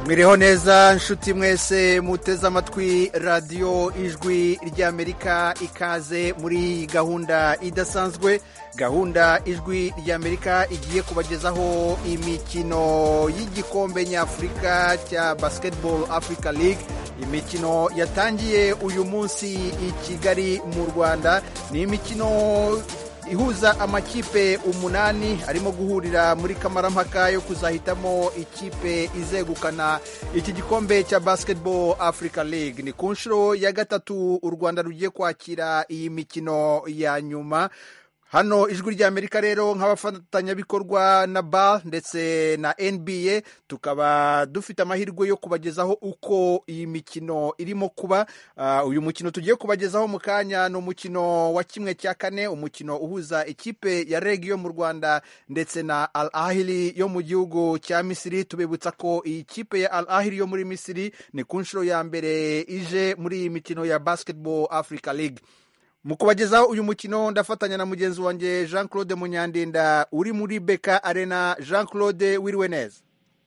Mwiriho neza nshuti mwese muteze amatwi radiyo ijwi ry'Amerika, ikaze muri gahunda idasanzwe, gahunda ijwi ry'Amerika igiye kubagezaho imikino y'igikombe nyafurika cya Basketball Africa League. Imikino yatangiye uyu munsi i Kigali mu Rwanda, ni imikino ihuza amakipe 8 arimo guhurira muri kamarampaka yo kuzahitamo ikipe izegukana iki gikombe cya Basketball Africa League. Ni ku nshuro ya gatatu u Rwanda rugiye kwakira iyi mikino ya nyuma. Hano ijwi ry'Amerika rero nk'abafatanyabikorwa na BAL ndetse na NBA tukaba dufite amahirwe yo kubagezaho uko iyi mikino irimo kuba. Uyu mukino tugiye kubagezaho mu kanya ni umukino wa 1/4, umukino uhuza ikipe ya REG yo mu Rwanda ndetse na Al Ahly yo mu gihugu cya Misiri. Tubibutsa ko iyi kipe ya Al Ahly yo muri Misiri ni ku nshuro ya mbere ije muri iyi mikino ya Basketball Africa League. Mu kubagezaho uyu mukino ndafatanya na mugenzi wanjye Jean Claude Munyandinda uri muri Beka Arena. Jean Claude, wiriwe neza?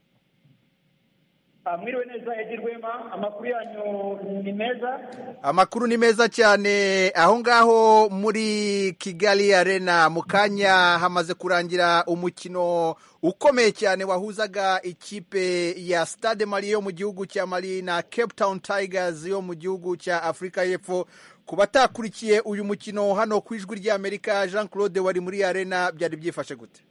Mwiriwe neza Edi Rwema, amakuru yanyu ni meza? Amakuru ni meza cyane. Aho ngaho muri Kigali Arena mu kanya hamaze kurangira umukino ukomeye cyane wahuzaga ikipe ya Stade Malien yo mu gihugu cya Mali na Cape Town Tigers yo mu gihugu cya Afrika y'Epfo. Kubatakurikiye uyu mukino hano ku ijwi ry'Amerika, Jean Claude, wari muri Arena, byari byifashe gute?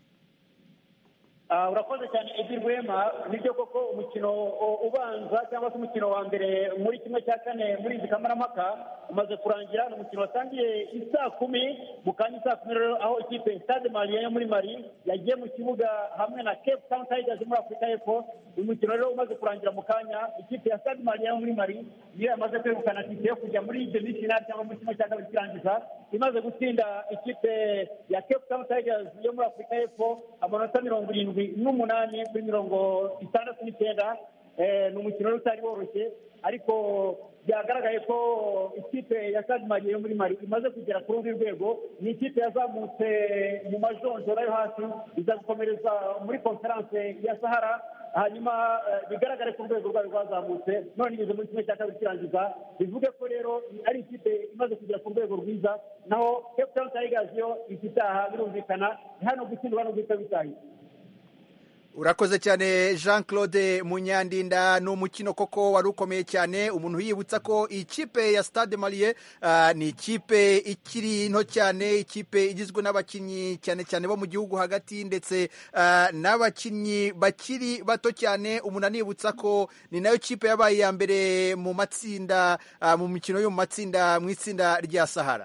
Urakoze cyane Edi Rwema. Nibyo koko umukino ubanza cyangwa se umukino wa mbere muri 1/4 muri izi kamarampaka umaze kurangira. Ni umukino watangiye isaa 10 mu kanya saa 10 rero, aho ikipe Stade Malien yo muri Mali yagiye mu kibuga hamwe na Cape Town Tigers muri Afrika y'Epfo. Uyu mukino rero umaze kurangira mu kanya, ikipe ya Stade Malien yo muri Mali niyo yamaze kwegukana tike yo kujya muri demi-finale cyangwa muri 1/4 kirangiza, imaze gutsinda ikipe ya Cape Town Tigers yo muri Afrika y'Epfo amanota 78 kuri 69. Ni umukino utari woroshye, ariko byagaragaye ko ikipe ya Stade Malien yo muri Mali imaze kugera ku rundi rwego. Ni ikipe yazamutse mu majonjora yo hasi, iza gukomereza muri conference ya Sahara, hanyuma bigaragare ko urwego rwayo rwazamutse none igeze muri 1/4 kirangiza. Bivuge ko rero ari ikipe imaze kugera ku rwego rwiza, naho Cape Town Tigers yo ifitaha birumvikana hano gutsindwa no guhita bitahi. Urakoze cyane Jean Claude Munyandinda. Ni umukino koko wari ukomeye cyane. Umuntu yibutsa ko ikipe ya Stade Malien ni ikipe ikiri nto cyane, ikipe igizwe n'abakinnyi cyane cyane bo mu gihugu hagati ndetse n'abakinnyi bakiri bato cyane. Umuntu anibutsa ko ni nayo kipe yabaye ya mbere mu matsinda, mu mikino yo mu matsinda mu itsinda rya Sahara.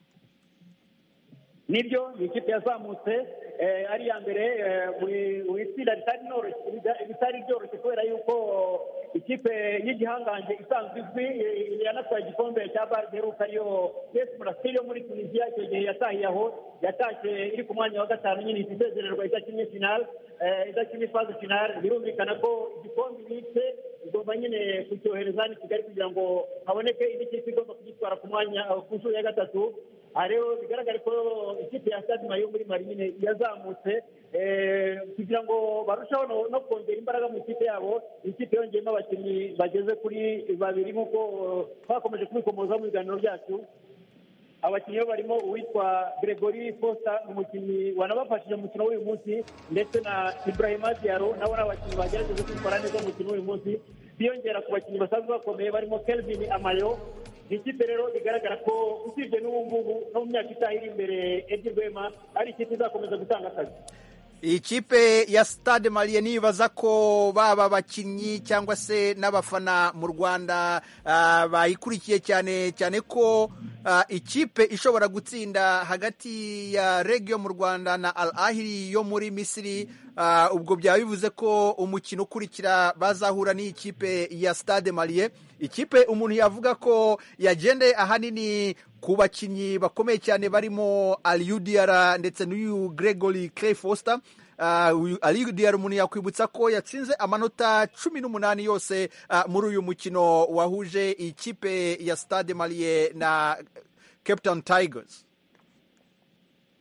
Nibyo, ni ikipe yazamutse ari ya mbere mu itsinda ritari ryoroshye, kubera yuko ikipe y'igihangange isanzwe izwi yanatwaye igikombe cya BAL giheruka ariyo AS Monastir yo muri Tunisia. Icyo gihe yatahiye aho, yatashye iri ku mwanya wa 5 nyine isezererwa idakinnye finale, idakinnye phase finale. Birumvikana ko igikombe ibitse igomba nyine kucyohereza i Kigali kugira ngo haboneke indi kipe igomba kugitwara ku mwanya ku nshuro ya gatatu. Rero bigaragare ko ikipe ya Stade Malien yo muri Mali nyine yazamutse kugira ngo barushaho no kongera imbaraga mu ikipe yabo. Ikipe yongeyemo abakinnyi bageze kuri 2 nk'uko twakomeje kubikomoza mu biganiro byacu. Abakinnyi barimo uwitwa Gregory Foster, umukinnyi wanabafashije mu mukino w'uyu munsi, ndetse na Ibrahima Diallo, nabo n'abakinnyi bagerageje kwitwara neza mu mukino w'uyu munsi. Biyongera ku bakinnyi basanzwe bakomeye barimo Kelvin Amayo. Ikipe rero bigaragara ko usibye n'ubu ngubu no mu myaka itaha iri imbere, Edi Rwema, ari ikipe izakomeza gutanga akazi. Ikipe ya Stade Malien nibaza ko baba abakinnyi cyangwa se n'abafana mu Rwanda bayikurikiye cyane cyane ko ikipe ishobora gutsinda hagati ya REG yo mu Rwanda na Al Ahly yo muri Misiri. Ubwo byaba bivuze ko umukino ukurikira bazahura n'ikipe ya Stade Malien. Ikipe umuntu yavuga ko yagendeye ahanini ku bakinnyi bakomeye cyane barimo Aliou Diarra ndetse n'uyu Gregory Foster. Aliou Diarra umuntu yakwibutsa ko yatsinze amanota 18 yose muri uyu mukino wahuje ikipe ya Stade Malien na Cape Town Tigers.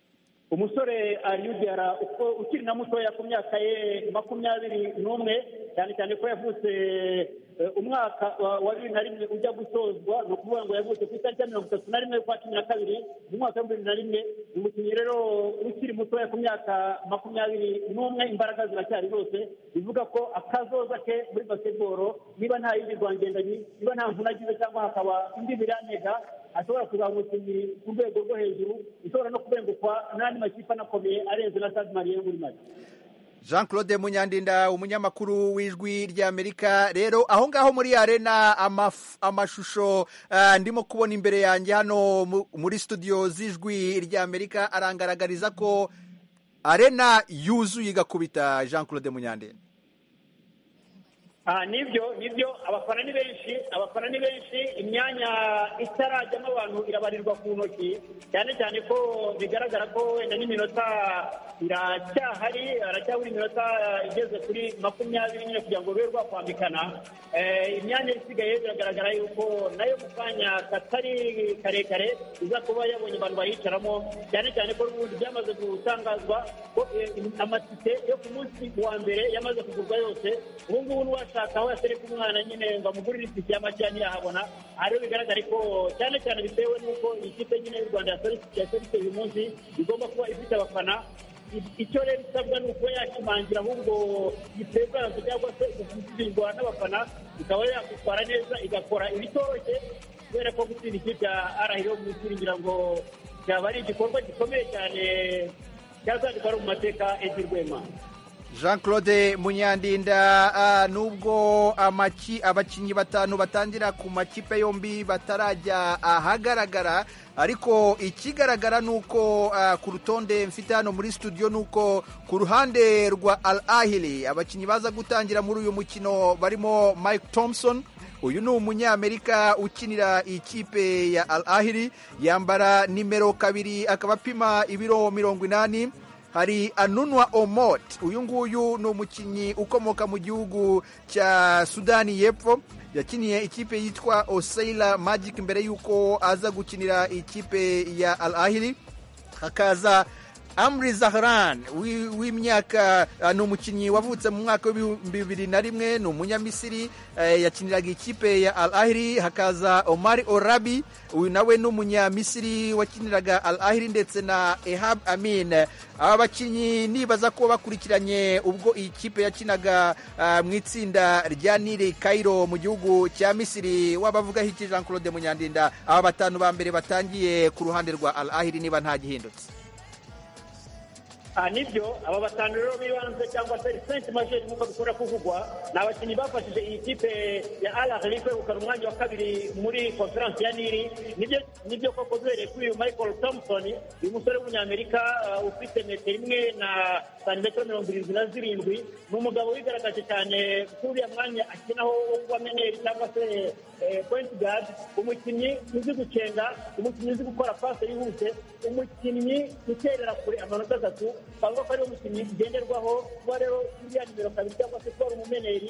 umusore Aliudara ukiri na mutoya ku myaka ye 21 cyane cyane ko yavutse umwaka wa 2001 ujya gusozwa no kuvuga ngo yavutse ku itariki ya 31 kwa 12 mu mwaka wa 2001. Umukinnyi rero ukiri mutoya ku myaka 21 imbaraga ziracyari zose, bivuga ko akazoza ke muri basketball niba nta yindi rwangendanyi, niba nta mvuna agize cyangwa hakaba indi biranega, ashobora kuzaba umukinnyi ku rwego rwo hejuru, ishobora no kubengukwa n'andi makipe anakomeye arenze na Stade Malien muri Mali. Jean Claude Munyandinda, umunyamakuru w'Ijwi ry'Amerika. Rero aho ngaho muri arena amashusho ndimo kubona imbere yanjye hano muri studio z'Ijwi ry'Amerika arangaragariza ko arena yuzuye igakubita. Jean Claude Munyandinda, nibyo abafana ni benshi, imyanya itarajyamo abantu irabarirwa ku ntoki, cyane cyane ko bigaragara ko wenda n'iminota haracyabura iminota igeze kuri 20 nyine kugira ngo rube rwakwambikana. Imyanya isigaye biragaragara yuko nayo mu kanya katari karekare iza kuba yabonye abantu bayicaramo, cyane cyane ko n'ubundi byamaze gutangazwa ko amatike yo ku munsi wa mbere yamaze kugurwa yose. Ubu ngubu n'uwashaka aho yatereka umwana nyine ngo amugurire itike y'amajya ntiyahabona. Ariyo bigaragara ko cyane cyane bitewe n'uko iyi kipe nyine y'u Rwanda yaserutse uyu munsi igomba kuba ifite abafana. Icyo rero isabwa ni uko yakimangira ahubwo giteganijwe cyangwa se gushyigikirwa n'abafana, ikaba yakwitwara neza igakora ibitoroshye, kubera ko gutsinda ikipe ya Arahiro mu kwiringira ngo cyaba ari igikorwa gikomeye cyane cyazandikwa mu mateka Rwema. Jean Claude Munyandinda, nubwo abakinnyi batanu batangira ku makipe yombi batarajya ahagaragara, ariko ikigaragara nuko ku rutonde mfite hano muri studio nuko ku ruhande rwa Al Ahly abakinnyi baza gutangira muri uyu mukino barimo Mike Thompson. Uyu ni umunyamerika ukinira ikipe ya Al Ahly, yambara nimero 2, akaba apima ibiro 80. Hari Anunwa Omot, uyu nguyu ni umukinnyi ukomoka mu gihugu cya Sudani y'Epfo, yakiniye ikipe yitwa Oseila Magic mbere yuko aza gukinira ikipe ya Al Ahly. Hakaza Amri Zahran w'imyaka, ni umukinnyi wavutse mu mwaka wa 2001, ni umunyamisiri, yakiniraga ikipe ya Al Ahly. Hakaza Omar Orabi, uyu nawe ni umunyamisiri wakiniraga Al Ahly, ndetse na Ehab Amin. Aba bakinnyi nibaza ko bakurikiranye ubwo iyi kipe yakinaga mu itsinda rya Nile Cairo mu gihugu cya Misiri. Wabavugaho iki Jean Claude Munyandinda, aba batanu ba mbere batangiye ku ruhande rwa Al Ahly niba nta gihindutse? Nibyo, aba batanu rero bibanze cyangwa se Saint Major nk'uko bikora kuvugwa, ni abakinnyi bafashije iyi kipe ya Al Ahly kwegukana umwanya wa 2 muri conference ya Nili. Nibyo koko duhereye kuri uyu Michael Thompson, uyu musore w'umunyamerika ufite metero 1 na santimetero 77, ni umugabo wigaragaje cyane kuri uyu mwanya akinaho wo kuba meneri cyangwa se point guard, umukinnyi uzi gucenga, umukinnyi uzi gukora passe yihuse, umukinnyi uterera kure amanota 3, bavuga ko ari umukinnyi ugenderwaho. Kuba rero iriya nimero 2 cyangwa se kuba umumeneri,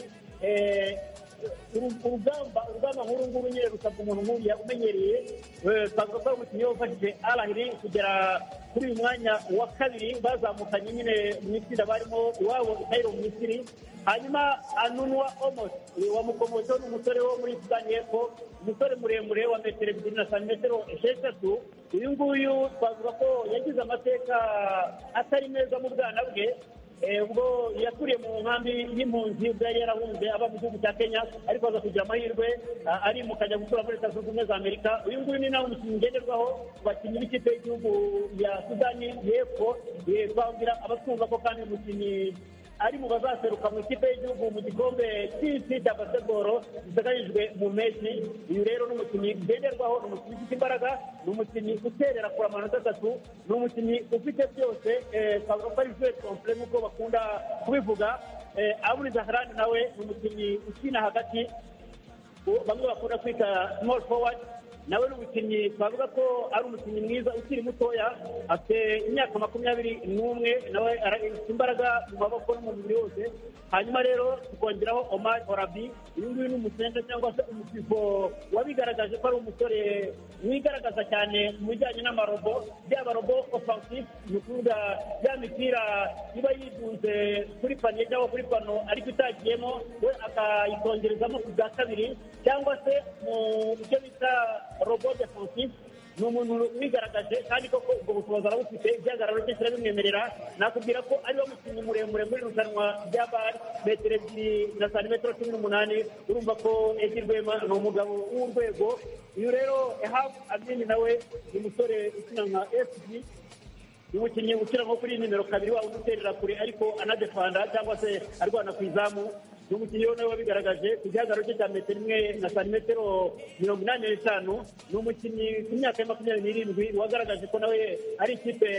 urugamba nkuru nguru nyine rusabwa umuntu nk'uriya umenyereye. Bavuga ko ari umukinnyi wafashije Al Ahly kugera kuri uyu mwanya wa 2, bazamukanye nyine mu itsinda barimo iwabo Cairo mu Misiri. Hanyuma Anunwa Omot wamukomoto, ni umusore wo muri Sudani y'Epfo, umusore muremure wa metero 2 na santimetero 6. Uyu nguyu twavuga ko yagize amateka atari meza mu bwana bwe, ubwo yakuriye mu nkambi y'impunzi, ubwo yari yarahunze aba mu gihugu cya Kenya, ariko aza kugira amahirwe arimuka ajya gutura muri Leta Zunze Ubumwe za Amerika. Uyu nguyu ni nawe umukinnyi ngenderwaho ku bakinnyi b'ikipe y'igihugu ya Sudani y'Epfo. Twabwira abatwumva ko kandi umukinnyi ari mu bazaseruka mu ikipe y'igihugu mu gikombe cy'isi cya basketball giteganyijwe mu Messi. Uyu rero ni umukinnyi ngenderwaho, ni umukinnyi ufite imbaraga, ni umukinnyi uterera kure amanota 3, ni umukinnyi ufite byose. Twavuga ko ari joueur complet nk'uko bakunda kubivuga. Amri Zahran nawe ni umukinnyi ukina hagati, bamwe bakunda kwita small forward. nawe ni umukinnyi twavuga ko ari umukinnyi mwiza ukiri mutoya, afite imyaka 21, nawe afite imbaraga mu maboko no mu mubiri wose. Hanyuma rero tukongeraho Omar Orabi, uyu nguyu ni umusenga cyangwa se umusifuo wabigaragaje ko ari umusore wigaragaza cyane mu bijyanye n'amarobo, byaba robo offensive, ni ukuvuga ya mipira iba yidunze kuri paniye cyangwa kuri pano ariko itagiyemo we akayisongerezamo ku bwa kabiri, cyangwa se mu icyo bita robo defensive. Ni umuntu wigaragaje kandi koko ubwo bushobozi arabufite, igihagararo cye kirabimwemerera. Nakubwira ko ariwe mukinnyi muremure muri irushanwa rya BAR, metero 2 na santimetero 18. Urumva ko Edi Rwema ni umugabo w'urwego. Uyu rero Ehab Amin nawe ni umusore ukina nka FG, ni umukinnyi ukina nko kuri nimero 2 wa uduterera kure ariko anadefanda cyangwa se arwana ku izamu. Ni umukinnyi nawe wabigaragaje ku gihagararo cye cya metero 1 na santimetero 85. Ni umukinnyi ku myaka ya 27 wagaragaje ko nawe ari ikipe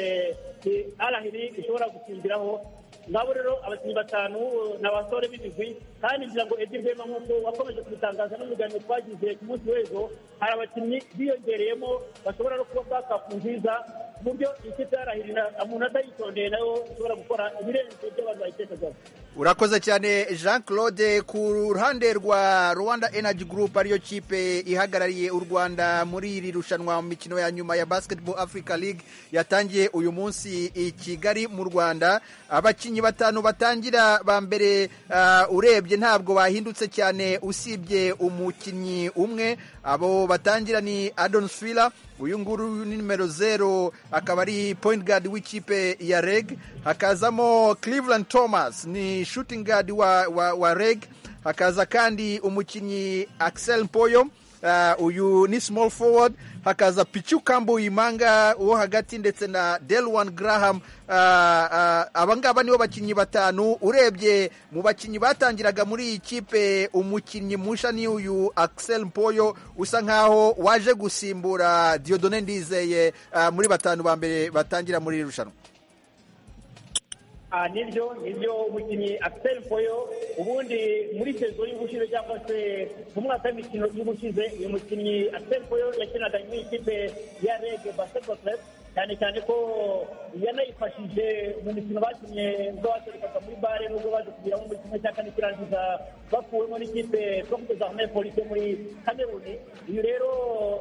Al Ahly ishobora gutsindiraho. Ngabo rero abakinnyi 5 n'abasore b'ibigwi, kandi ngira ngo Edi Rwema nk'uko wakomeje kubitangaza no mu biganiro twagize ku munsi w'ejo, hari abakinnyi biyongereyemo bashobora no kuba bakapu nziza ku buryo ikipe ya Al Ahly umuntu atayitondeye nayo ishobora gukora ibirenze ibyo abantu bayitekerezaho. Urakoze cyane Jean Claude. Ku ruhande rwa Rwanda Energy Group, ariyo kipe ihagarariye u Rwanda muri iri rushanwa mu mikino ya nyuma ya Basketball Africa League yatangiye uyu munsi i Kigali mu Rwanda, abakinnyi 5 batangira ba mbere urebye ntabwo bahindutse cyane usibye umukinnyi umwe. Abo batangira ni Adon Swila, uyu nguru ni numero 0, akaba ari point guard w'ikipe ya REG. Hakazamo Cleveland Thomas, ni shooting guard wa REG. Hakaza kandi umukinnyi Axel Mpoyo, uyu ni small forward. Hakaza Pichu Kambu Imanga wo hagati ndetse na Delwan Graham. Abangaba nibo bakinnyi 5. Urebye mu bakinnyi batangiraga muri iyi kipe, umukinnyi musha ni uyu Axel Mpoyo usa nkaho waje gusimbura Dieudonné Ndizeye muri 5 ba mbere batangira muri irushanwa. Nibyo umukinnyi Axel Mpoyo ubundi muri sezo y'ubushize cyangwa se mu mwaka w'imikino y'ubushize, uyu mukinnyi Axel Mpoyo yakinaga muri ikipe ya REG Basketball Club, cyane ko yanayifashije mu mikino bakinnye ubwo baserekaga muri bare n'ubwo baje kugira muri kimwe cya kane kirangiza bakuwemo n'ikipe Prophets Armée Police muri Cameroon. Uyu rero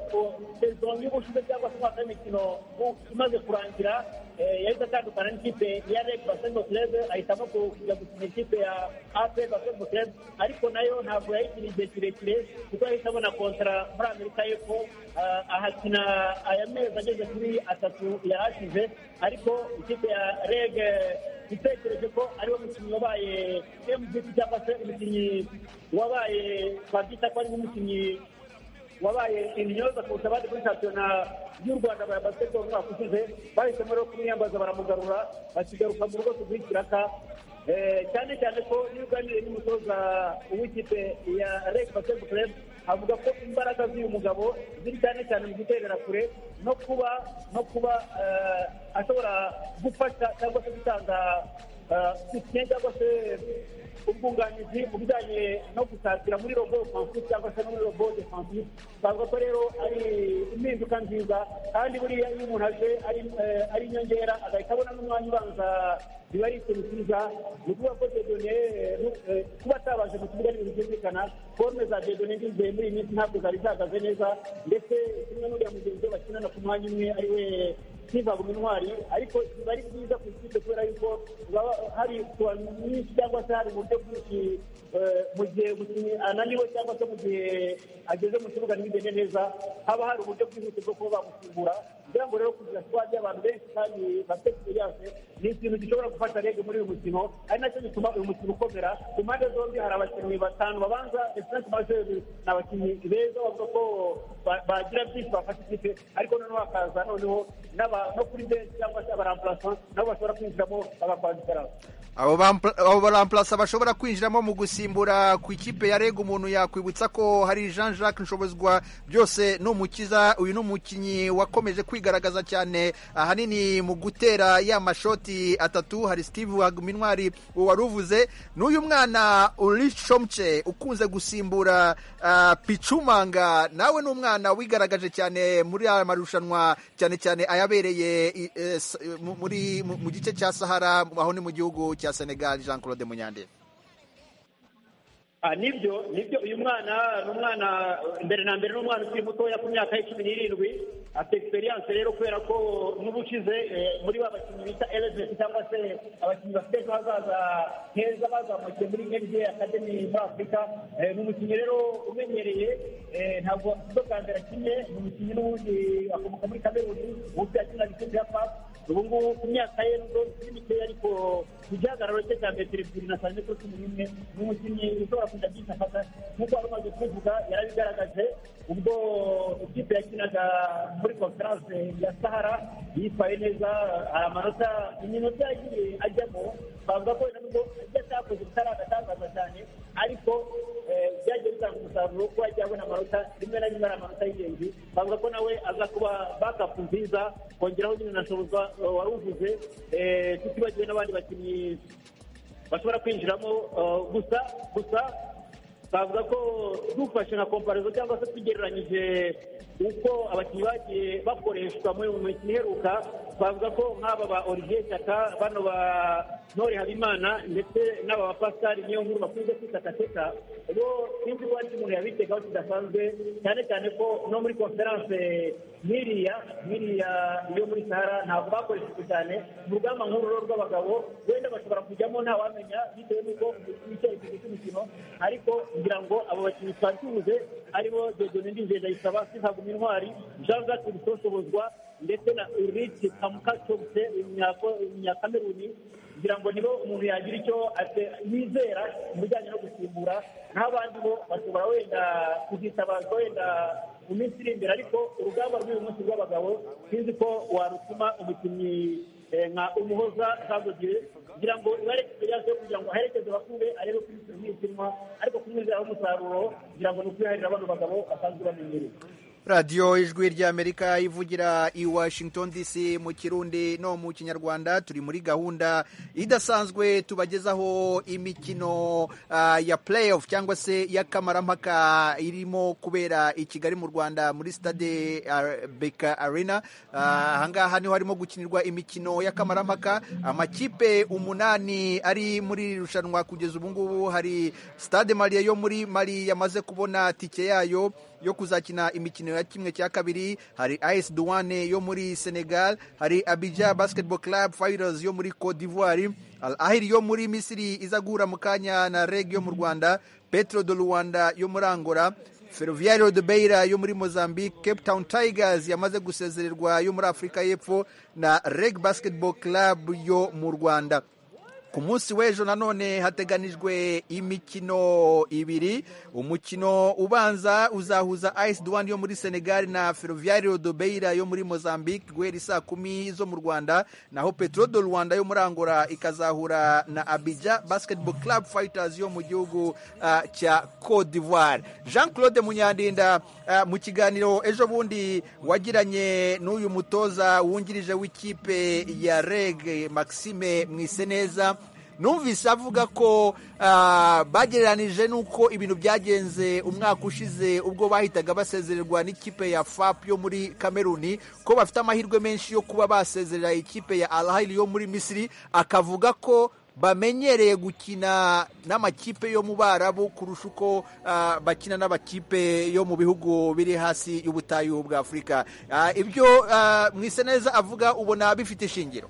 sezo y'ubushize cyangwa se umwaka w'imikino imaze kurangira, yahise atandukana n'ikipe ya REG Basketball Club, ahitamo kujya gukina ikipe ya APR Basketball Club, ariko nayo ntabwo yayikina igihe kirekire kuko yahise abona kontra muri Amerika y'Epfo, ahakina aya mezi ageze kuri 3 yahashize. Ariko ikipe ya REG itekereje ko ariwo mukinnyi wabaye MVP cyangwa se umukinnyi wabaye twabita ko ari umukinnyi wabaye imyoza kurusha abandi kuri shampiyona y'u Rwanda ya basketball umwaka ushize. Bahisemo rero kumwiyambaza baramugarura, bakigaruka mu rugo tugwikiraka, cyane ko iyo uganiriye n'umutoza w'ikipe ya REG Basketball Club avuga ko imbaraga z'uyu mugabo ziri cyane mu guterera kure no kuba ashobora gufasha cyangwa se gutanga cyangwa se ubwunganizi mu bijyanye no gusatira muri robo offensive cyangwa se muri robo defensive. Bavuga ko rero ari impinduka nziza, kandi buriya iyo umuntu aje ari inyongera agahita abona n'umwanya ubanza, biba ari ikintu cyiza. Ni ukuvuga ko Dieudonné kuba atabashe mu kibuga n'ibintu byumvikana, forme za Dieudonné Ndizeye muri iyi minsi ntabwo zari zahagaze neza, ndetse kimwe n'uriya mugenzi we bakinana ku mwanya umwe ari we Kivaguma Intwari. Ariko biba ari byiza ku ikipe kubera yuko hari utuntu nyinshi cyangwa se hari uburyo bwinshi mu gihe umukinnyi ananiwe cyangwa se mu gihe ageze mu kibuga ntibigende neza, haba hari uburyo bwihuse bwo kuba bamusimbura. Kugira ngo rero kugira squad y'abantu benshi kandi bafite experience ni ikintu gishobora gufasha REG muri uyu mukino, ari nacyo gituma uyu mukino ukomera. Ku mpande zombi hari abakinnyi 5 babanza, defense majeur n'abakinnyi beza bavuga ko bagira byinshi bafasha ikipe, ariko noneho hakaza no kuri bench cyangwa se abaramplaçant nabo bashobora kwinjiramo abapandikara. Abo baramplaça bashobora bashobora kwinjiramo mu gusimbura ku ikipe ya REG umuntu yakwibutsa ko hari Jean Jacques Nshobozwa byose n'umukiza. Uyu ni umukinnyi wakomeje kwigaragaza cyane ahanini mu gutera ya mashoti atatu. Hari Steve Wagminwari waruvuze, n'uyu mwana Ulishomche ukunze gusimbura Pichumanga, nawe ni umwana wigaragaje cyane muri aya marushanwa, cyane cyane ayabereye mu gice cya Sahara, aho ni mu gihugu cya Senegal. Jean Claude Munyandinda. Nibyo uyu mwana ni umwana mbere na mbere, ni umwana ukiri mutoya ku myaka y'17, afite experience rero, kubera ko n'ubushize muri ba bakinnyi bita element cyangwa se abakinnyi bafite ejo hazaza heza bazamukiye muri NBA Academy muri Afurika. Ni umukinnyi rero umenyereye, ntabwo afite bwa mbere akinye. Ni umukinnyi n'ubundi akomoka muri Cameroon, ubu yakinaga ikipe ya FAS. ubu ngubu ku myaka ye nubwo ikiri mikeya, ariko ku gihagararo cye cya metero 2 na santimetero 11 ni umukinnyi ushobora kujya byifata nk'uko wari umaze kubivuga. yarabigaragaje ubwo ikipe yakinaga muri conference ya Sahara, yitwaye neza. hari amanota iminota yagiye ajyamo, bavuga ko nubwo ajya atakoze bitaratangaza cyane, ariko byagiye bitanga umusaruro ko yagiye abona amanota rimwe na rimwe, ari amanota y'ingenzi. bavuga ko nawe aza kuba bakapu nziza, kongeraho nyine na Nshobozwa wari uvuze, tutibagiwe n'abandi bakinnyi bashobora kwinjiramo. gusa bavuga ko dufashe nka komparizo cyangwa se tugereranyije uko abakinnyi bagiye bakoreshwa muri mu mikino iheruka, bavuga ko nk'aba ba Olivier Shyaka, bano ba Ntore Habimana ndetse n'aba ba Pascal Niyonkuru bakunze kwita Kateka, bo sinzi ko ari umuntu yabitegaho kidasanzwe, cyane cyane ko no muri conference nk'iriya yo muri Sahara ntabwo bakoreshejwe cyane. mu rugamba nk'uru rw'abagabo wenda bashobora kujyamo ntawamenya bitewe n'uko icyerekezo cy'umukino, ariko ngira ngo abo bakinnyi twari tubuze aribo Dieudonné Ndizeyisaba, Sintaguma Intwari, Jean Jacques Nshobozwa ndetse na Ulrich Kamukachobse umunyakameruni, kugira ngo nibo umuntu yagira icyo yizera mu bijyanye no gusimbura. n'abandi bo bashobora wenda kuzitabazwa wenda mu minsi iri imbere, ariko urugamba rw'uyu munsi rw'abagabo sinzi ko warutuma umukinnyi nka Umuhoza Jean-Claude kugira ngo ibare experience yo kugira ngo aherekeze bakube arebe kuri ikinwa, ariko kumwizeraho umusaruro kugira ngo nukwiharira bano bagabo basanzwe bamenyereye. radiyo ijwi ry'Amerika ivugira i Washington DC mu Kirundi no mu Kinyarwanda. Turi muri gahunda idasanzwe tubagezaho imikino ya playoff cyangwa se y'akamaramaka irimo kubera i Kigali mu Rwanda muri stade Beka Arena. Ahangaha niho harimo gukinirwa imikino y'akamaramaka. Amakipe 8 ari muri irushanwa kugeza ubu ngubu. Hari Stade Malien yo muri Mali yamaze kubona tike yayo yo kuzakina imikino ya kimwe cya kabiri. Hari AS Douane yo muri Senegal, hari Abidjan Basketball Club Fighters yo muri Cote d'Ivoire, Al Ahly yo muri Misiri iza guhura mu kanya na REG yo mu Rwanda, Petro de Luanda yo muri Angola, Ferroviario de Beira yo muri Mozambique, Cape Town Tigers yamaze gusezererwa yo muri Afurika y'Epfo na REG Basketball Club yo mu Rwanda. Ku munsi w'ejo nanone hateganijwe imikino ibiri. Umukino ubanza uzahuza AS Douane yo muri Senegal na Ferroviario de Beira yo muri Mozambique guhera saa 10 zo mu Rwanda, naho Petro de Luanda yo muri Angola ikazahura na Abidjan Basketball Club Fighters yo mu gihugu cya Cote d'Ivoire. Jean Claude Munyandinda, mu kiganiro ejo bundi wagiranye n'uyu mutoza wungirije w'ikipe ya REG Maxime Mwiseneza, numvise avuga ko bagereranije n'uko ibintu byagenze umwaka ushize ubwo bahitaga basezererwa n'ikipe ya FAP yo muri Kameruni, ko bafite amahirwe menshi yo kuba basezerera ikipe ya Al Ahly yo muri Misiri. Akavuga ko bamenyereye gukina n'amakipe yo mu Barabu kurusha uko bakina n'abakipe yo mu bihugu biri hasi y'ubutayu bwa Afurika. Ibyo Mwiseneza avuga ubona bifite ishingiro?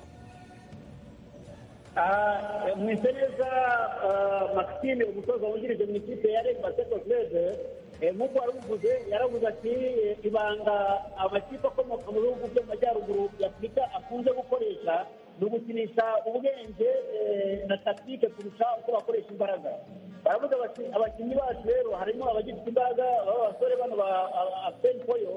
Mwiseneza Maxime, umutoza wungirije mu ikipe ya REG Basketball Club, nk'uko wari yaravuze ati ibanga amakipe akomoka mu bihugu byo mu majyaruguru ya Afurika akunze gukoresha ni ugukinisha ubwenge na taktike kurusha uko bakoresha imbaraga. baravuga bati abakinnyi bacu rero harimo abagifite imbaraga, abasore bano ba Apen Poyo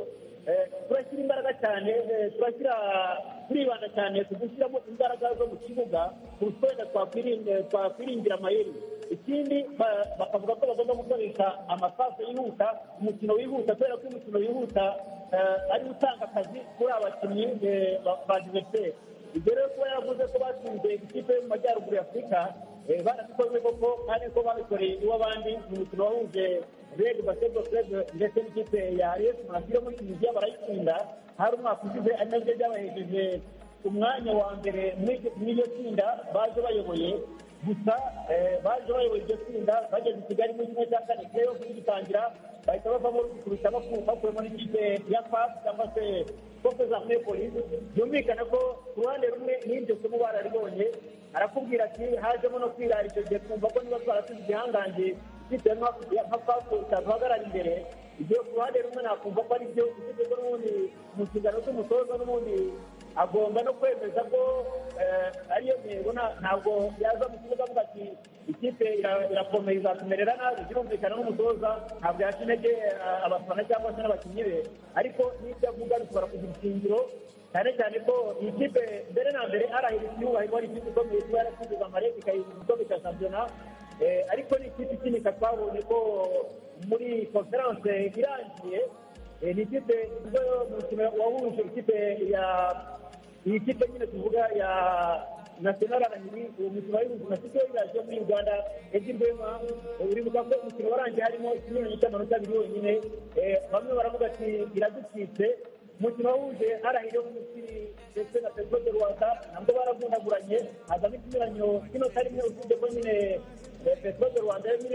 turashyira imbaraga cyane turibanda cyane ku gushyiramo imbaraga zo mu kibuga kurusha wenda twakwiringira amayeri. ikindi bakavuga ko bagomba gukoresha amasasu yihuta, umukino wihuta, kubera ko umukino wihuta ari utanga akazi kuri abakinnyi ba diveriseri. ibyo rero kuba yavuze ko batsinze ikipe yo mu majyaruguru ya afurika barabikoze koko kandi ko babikoreye iw'abandi mu mukino wahuje reg basketball club ndetse n'ikipe ya AS Monastir muri Tunisia barayitsinda. hari umwaka ushize ari nabyo byabahejeje umwanya wa mbere muri iryo tsinda baje bayoboye. gusa baje bayoboye iryo tsinda bageze i Kigali muri kimwe cya kane playoff gitangira bahita bavamo kubita bakuyemo n'ikipe ya FAS cyangwa se Forces Armées Police. byumvikana ko ku ruhande rumwe n'iryo somo bararibonye, arakubwira ati hajemo no kwirara icyo gihe twumva ko niba twarasize igihangange bitewe nka FAS itaduhagarara imbere. ibyo ku ruhande rumwe nakumva ko ari byo ufite ko n'ubundi mu nshingano z'umutoza n'ubundi agomba no kwemeza ko ariyo ntego. ntabwo yaza mu kibuga avuga ati ikipe irakomeye izatumerera nabi. birumvikana n'umutoza ntabwo yaca intege abafana cyangwa se n'abakinnyi be, ariko n'ibyo avuga bishobora kugira ishingiro, cyane cyane ko iyi kipe mbere na mbere arahira icyubahiro ari ikipe ikomeye kuba yaratsindiza amarebe ikayiha igikombe cya shampiyona. ariko ni ikipe ikinika twabonye ko muri konferanse irangiye ni ikipe umukino wahuje iyi kipe nyine tuvuga ya national arahiri. uwo mukino wahuje na kipe iraje muri Uganda Egibema. uribuka ko umukino warangiye harimo ikinyuranyo cy'amanota abiri yonyine. bamwe baravuga ati iraducitse. umukino wahuje arahiri mu Misiri ndetse na Petro de Rwanda nabwo baravundaguranye, hazamo ikinyuranyo cy'inota rimwe. usibye ko nyine Petro de Rwanda nyine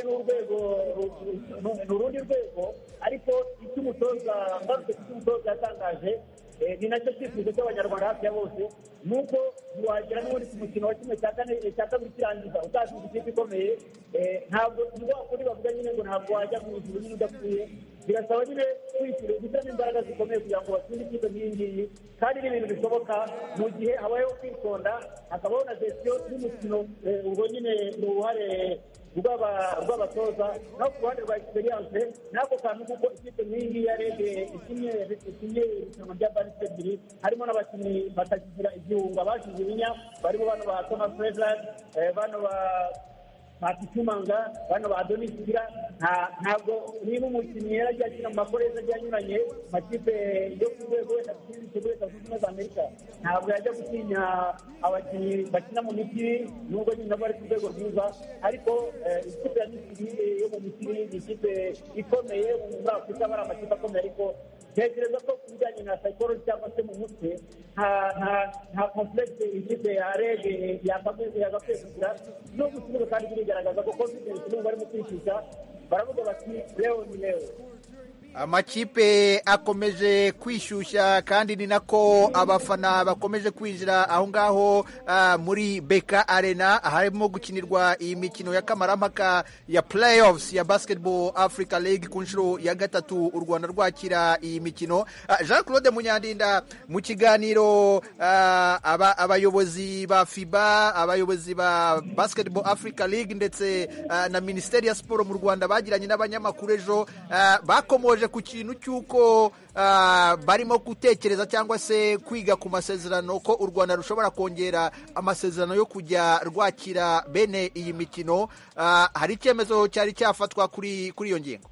ni urundi rwego, ariko icy'umutoza ngarutse ku cy'umutoza yatangaje ni nacyo cyifuzo cy'abanyarwanda hafi ya bose, ni uko wagera n'ubundi ku mukino wa kimwe cya kabiri kirangiza utasinze ikipe ikomeye. ntabwo kuri bavuga nyine ngo ntabwo wajya mu ijuru nyine udapfuye. birasaba nyine kwishyura gushyiramo imbaraga zikomeye kugira ngo batsinde ikipe nk'iyi ngiyi, kandi ni ibintu bishoboka mu gihe habayeho kwitonda, hakabaho na gestiyo y'umukino. ubwo nyine ni uruhare rw'abatoza. naho ku ruhande rwa experience n'ako kantu kuko ikipe nk'iyi ngiyi yarebye ikinye irushanwa rya barisite ebyiri, harimo n'abakinnyi batakigira igihunga bashize ibinya, barimo bano ba Thomas Fredland, bano ba Makitumanga, bano ba Adonis Gira. ntabwo niba umukinnyi yaragiye akina mu makoreza agiye anyuranye makipe yo ku rwego wenda ikigo leta zunze ubumwe za Amerika, ntabwo yajya gutinya abakinnyi bakina mu Misiri nubwo nyine nabo bari ku rwego rwiza. ariko ikipe ya Misiri yo mu Misiri ni ikipe ikomeye muri Afurika, bari amakipe akomeye. ariko ntekereza ko ku bijyanye na psychology cyangwa se mu mutwe nta complexe ikipe ya rege yagakwiye kugira. no gusibuka kandi birigaragaza ko confidence n'ubu barimo kwishyushya, baravuga bati leo ni leo. amakipe akomeje kwishyushya kandi ni nako abafana bakomeje kwinjira aho ngaho muri Beka Arena harimo gukinirwa iyi mikino ya kamarampaka ya playoffs ya Basketball Africa League ku nshuro ya gatatu u Rwanda rwakira iyi mikino. Jean Claude Munyandinda, mu kiganiro abayobozi ba FIBA, abayobozi ba Basketball Africa League ndetse na Minisiteri ya Siporo mu Rwanda bagiranye n'abanyamakuru ejo, bakomoje ku kintu cy'uko barimo gutekereza cyangwa se kwiga ku masezerano ko u Rwanda rushobora kongera amasezerano yo kujya rwakira bene iyi mikino. hari icyemezo cyari cyafatwa kuri iyo ngingo?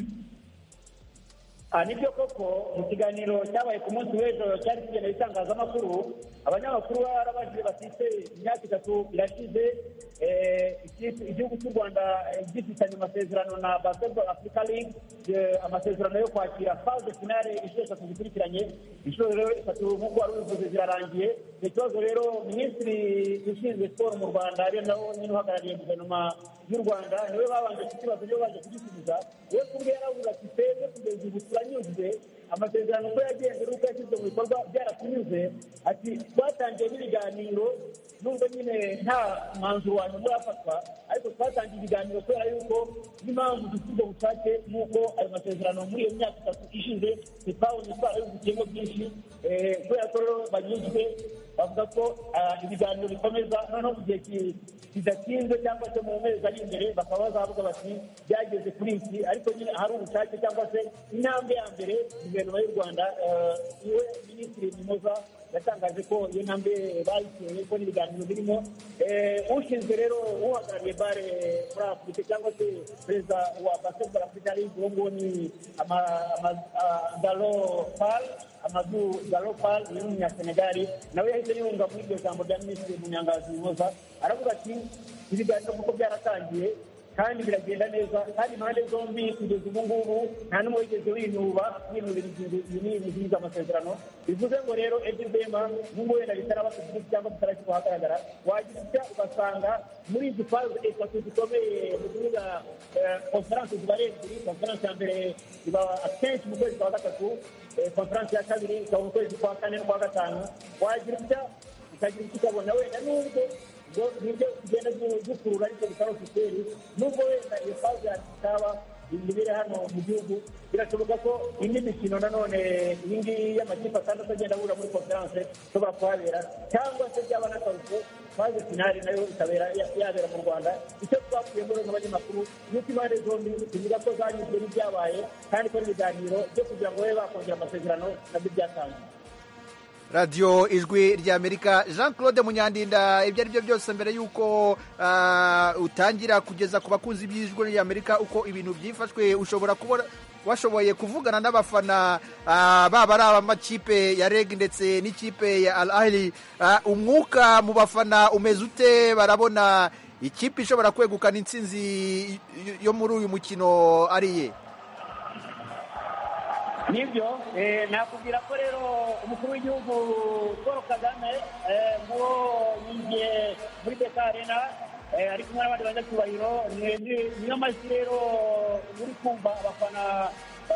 nibyo koko mu kiganiro cyabaye ku munsi w'ejo cyari kigenewe itangazamakuru, abanyamakuru barabajije bafite imyaka 3 irashize igihugu cy'u Rwanda gifitanye amasezerano na Basketball Africa League, amasezerano yo kwakira phase finale inshuro 3 zikurikiranye. inshuro rero 3 nk'uko wari ubivuze zirarangiye. ikibazo rero minisitiri ushinzwe siporo mu Rwanda ariyo nawe nyine uhagarariye guverinoma y'u Rwanda niwe babanje kukibazo, niwe baje kugisubiza. we kubwe yaravuga ati twebwe kugeza ubu turanyuzwe, amasezerano uko yagenze n'uko yashyizwe mu bikorwa byaratunyuze. ati twatangiye n'ibiganiro nubwo nyine nta mwanzuro wa nyuma urafatwa ariko twatangiye ibiganiro kubera yuko n'impamvu dufite ubwo bushake nk'uko ayo masezerano muri iyo myaka 3 ishize ntitwabonye twarabivugiyeho byinshi kubera ko rero banyuzwe bavuga ko ibiganiro bikomeza noneho mu gihe kidatinze cyangwa se mu mezi ari imbere bakaba bazavuga bati byageze kuri iki ariko nyine hari ubushake cyangwa se intambwe ya mbere guverinoma y'u Rwanda iwe minisitiri Mimoza yatangaje ko iyo ntambwe bayiteye ko n'ibiganiro birimo ushinzwe rero uhagarariye bare muri Afurika cyangwa se perezida wa basketball Africa League uwo nguwo ni Amadou Gallo Fall ni umunyasenegali nawe yahise yunga muri iryo jambo rya minisitiri Munyangazi Mimoza aravuga ati ibiganiro kuko byaratangiye kandi biragenda neza kandi impande zombi kugeza ubu ngubu nta n'umwe wigeze winubira ingingo amasezerano bivuze ngo rero Edibema n'ubwo wenda bitaraba kugira cyangwa bitarashyirwa ahagaragara wagira icyo ugasanga muri izi faze eshatu zikomeye mu kuvuga konferanse ziba ebyiri konferanse ya mbere iba akenshi mu kwezi kwa gatatu konferanse ya kabiri ikaba mu kwezi kwa kane n'ukwa gatanu wagira icyo ukagira icyo ukabona wenda n'ubwo nibyo tugenda dukurura ariko bitari ofisiyeri nubwo wenda iyo faze yataba ibiri hano mu gihugu birashoboka ko indi mikino nanone iyi ngiyi y'amakipe atandatu agenda ahura muri konferanse ishobora kuhabera cyangwa se byaba n'akaruhuko faze finali nayo ikabera yabera mu Rwanda icyo twakuyemo rero n'abanyamakuru nuko impande zombi tuvuga ko zanyuzwe n'ibyabaye kandi ko n'ibiganiro byo kugira ngo babe bakongera amasezerano nabyo byatanzwe. radiyo ijwi ry'Amerika. Jean Claude Munyandinda, ibyo ari byo byose mbere y'uko utangira kugeza ku bakunzi b'ijwi ry'Amerika uko ibintu byifashwe, ushobora kubona washoboye kuvugana n'abafana baba ari ab'amakipe ya REG ndetse n'ikipe ya Al Ahly, umwuka mu bafana umeze ute? Barabona ikipe ishobora kwegukana intsinzi yo muri uyu mukino ariye? nibyo nakubwira ko rero umukuru w'igihugu Paul Kagame ngo yinjiye muri BK Arena ari kumwe n'abandi banyacyubahiro niyo majwi rero uri kumva abafana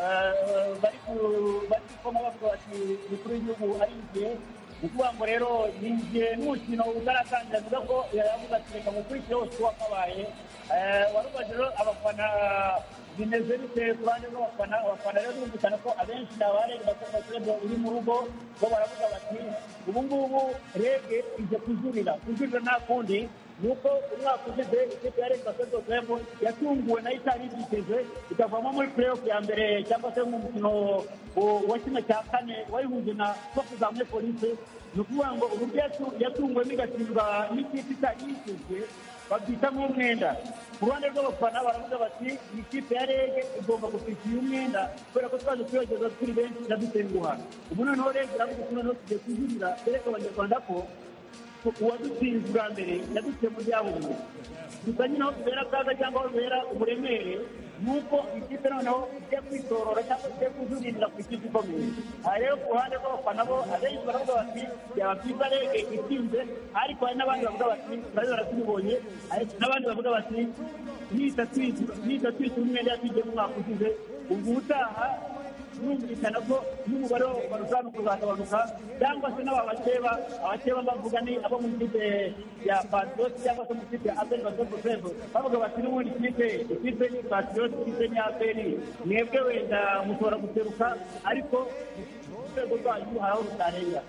bari koma bavuga bati umukuru w'igihugu arinjiye. ni ukuvuga ngo rero yinjiye n'umukino utaratangira avuga ko yavuga ati reka mukurikire wose wakabaye warubaje rero abafana bimeze bite ku ruhande rw'abafana rero bumvikana ko abenshi ni abarega basketball iri mu rugo bo baravuga bati ubu ngubu rege ije kujurira nta kundi nuko umwaka ushize ikipe ya REG basketball yatunguwe nayo itari ibyiteze ikavamo muri playoff ya mbere cyangwa se mu mukino wa kimwe cya kane wayihuje na Sokuzamwe Police. ni ukuvuga ngo uburyo yatunguwemo igatsindwa n'ikipe itari yitezwe babyita nk'umwenda. ku ruhande rw'abafana baravuga bati iyi kipe ya REG igomba gufitiye umwenda kubera ko twaje kwiyogeza turi benshi iradutenguha. ubu noneho REG iravuga ko noneho tugiye kujurira bereka abanyarwanda ko uwadutsinze ubwa mbere yadutse mu byaburiwe gusa nyine aho tubera akaga cyangwa aho tubera uburemere nuko ikipe noneho igiye kwitorora cyangwa igiye kujurira ku ikipe ikomeye. aha rero ku ruhande rw'abafana bo abenshi baravuga bati byaba byiza REG itsinze, ariko hari n'abandi bavuga bati turabibona tubibonye, n'abandi bavuga bati nita twita umwenda yatwigiye mu mwaka ushize ubwo utaha yumvikana ko n'umubare barushaho kuzagabanuka cyangwa se n'abakeba bavuga ni abo mu ikipe ya Patriot cyangwa se mu ikipe ya Aperi Basketball bavuga bati n'ubundi ikipe ni Patriot, ikipe ni Aperi, mwebwe wenda mushobora guseruka ariko urwego rwanyu haraho rutarenga.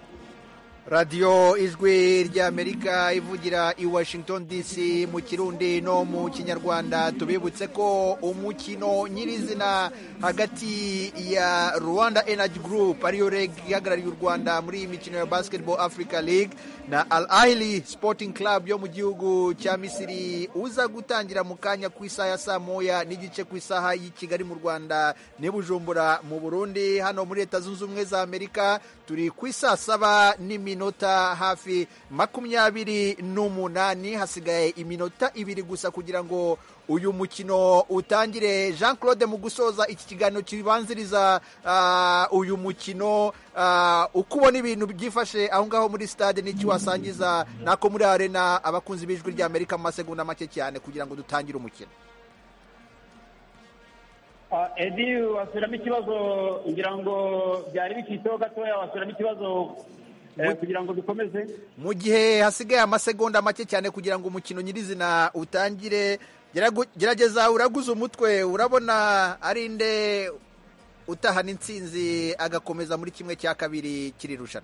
radiyo ijwi ry'Amerika ivugira i Washington DC mu Kirundi no mu Kinyarwanda. tubibutse ko umukino nyirizina hagati ya Rwanda Energy Group ariyo REG ihagarariye u Rwanda muri iyi mikino ya Basketball Africa League na Al Ahly Sporting Club yo mu gihugu cya Misiri uza gutangira mu kanya ku isaha ya saa moya n'igice ku isaha y'i Kigali mu Rwanda n'i Bujumbura mu Burundi. hano muri Leta Zunze Ubumwe za Amerika turi ku isaa 7:08 hafi 28, hasigaye iminota 2 gusa kugira ngo uyu mukino utangire. Jean Claude, mu gusoza iki kiganiro kibanziriza uyu mukino, uko ubona ibintu byifashe aho ngaho muri stade n'iki wasangiza nako muri arena abakunzi b'ijwi ry'Amerika mu masegonda make cyane kugira ngo dutangire umukino? Edi, wasubiramo ikibazo ngira ngo byari bikitaho gatoya, wasubiramo ikibazo kugira ngo dukomeze. Mu gihe hasigaye amasegonda make cyane kugira ngo umukino nyirizina utangire, gerageza uraguze umutwe, urabona ari nde utahana intsinzi agakomeza muri kimwe cya kabiri kiri rushanwa?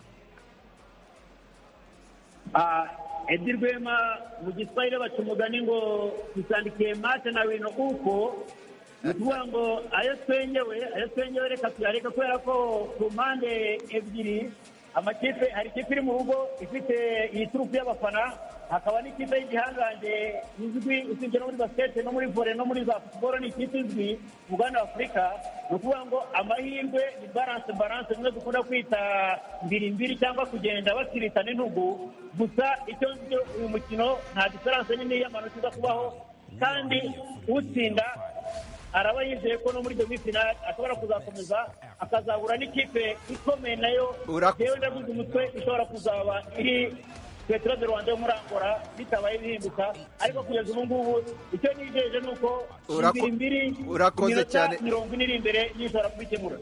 Edi Rwema mu giswahili baca umugani ngo tusandikiye mate na wino uko, ni ukuvuga ngo ayo twenyewe reka tuyareka, kubera ko ku mpande ebyiri amakipe, hari ikipe iri mu rugo ifite iyi turufu y'abafana, hakaba n'ikipe y'igihangange izwi usibye no muri basiketi no muri vore no muri za futuboro, ni ikipe izwi mu Rwanda Afurika. Ni ukuvuga ngo amahirwe ni balance imwe dukunda kwita mbiri cyangwa kugenda basiritana intugu. Gusa icyo ngicyo uyu mukino nta diferanse nini y'amanota iza kubaho, kandi utsinda araba yizeye ko no muri demi-finale ashobora kuzakomeza akazahura n'ikipe ikomeye nayo yewe ndaguze umutwe ishobora kuzaba iri Petro de Rwanda yo muri Angola bitabaye bihinduka. Ariko kugeza ubu ngubu icyo nijeje ni uko imbiri urakoze cyane 40 iri imbere yishobora kubikemura.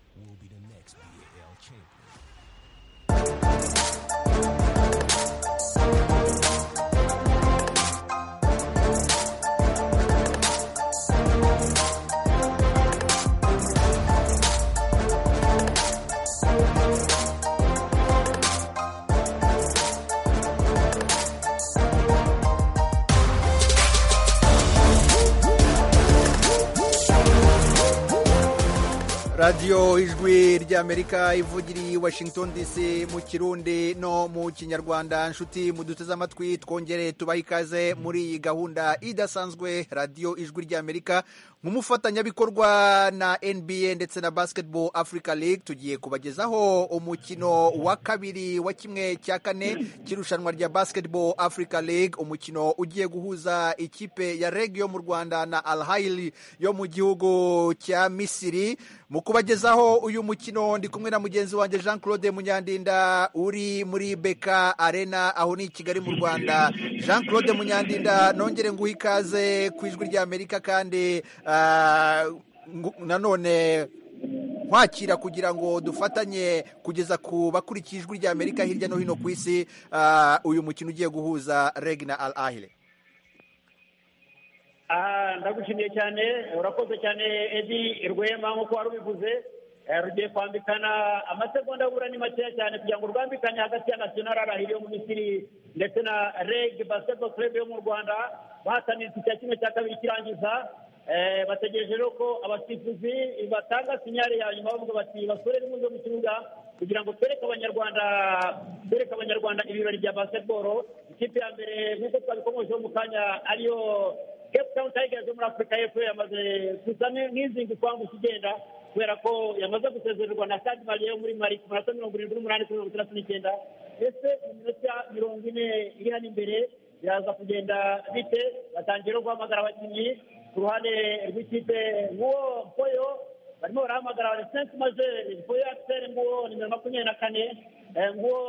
radiyo ijwi ry'Amerika ivugira i Washington DC mu Kirundi no mu Kinyarwanda. Nshuti muduteze amatwi, twongere tubaha ikaze muri iyi gahunda idasanzwe radiyo ijwi ry'Amerika nk'umufatanyabikorwa na NBA ndetse na Basketball Africa League. Tugiye kubagezaho umukino wa kabiri wa kimwe cya kane cy'irushanwa rya Basketball Africa League, umukino ugiye guhuza ikipe ya REG yo mu Rwanda na Al Ahly yo mu gihugu cya Misiri. Mu kubagezaho uyu mukino ndi kumwe na mugenzi wanjye Jean Claude Munyandinda uri muri Beka Arena aho ni i Kigali mu Rwanda. Jean Claude Munyandinda, nongere nguha ikaze ku ijwi ry'Amerika, kandi nanone nkwakira kugira ngo dufatanye kugeza ku bakurikiye ijwi ry'Amerika hirya no hino ku isi uyu mukino ugiye guhuza REG na Al Ahly. Ndagushimiye cyane, urakoze cyane Edi Rwema, nk'uko wari ubivuze. Rugiye kwambikana amasegonda abura ni makeya cyane kugira ngo rwambikane hagati ya National Al Ahly yo mu Misiri ndetse na REG Basketball Club yo mu Rwanda, bahatanira icya kimwe cya kabiri kirangiza. Bategereje rero ko abasifuzi batanga sinyari ya nyuma bavuga bati basore n'ubundi mu kibuga kugira ngo twereke abanyarwanda ibirori bya basketball. Ikipe ya mbere nk'uko twabikomojeho mu kanya ariyo Cape Town Tigers yo muri Afurika y'Epfo yamaze gusa nk'izinga kwambuka igenda, kubera ko yamaze gusezererwa na Stade Malien yo muri Mali ku minota 78-69. Ese iminota 40 iri hano imbere biraza kugenda bite? Batangiye guhamagara abakinnyi ku ruhande rw'ikipe. Nguwo Mpoyo barimo barahamagara Vincent Major, Mpoyo Axel nguwo nimero 24, nguwo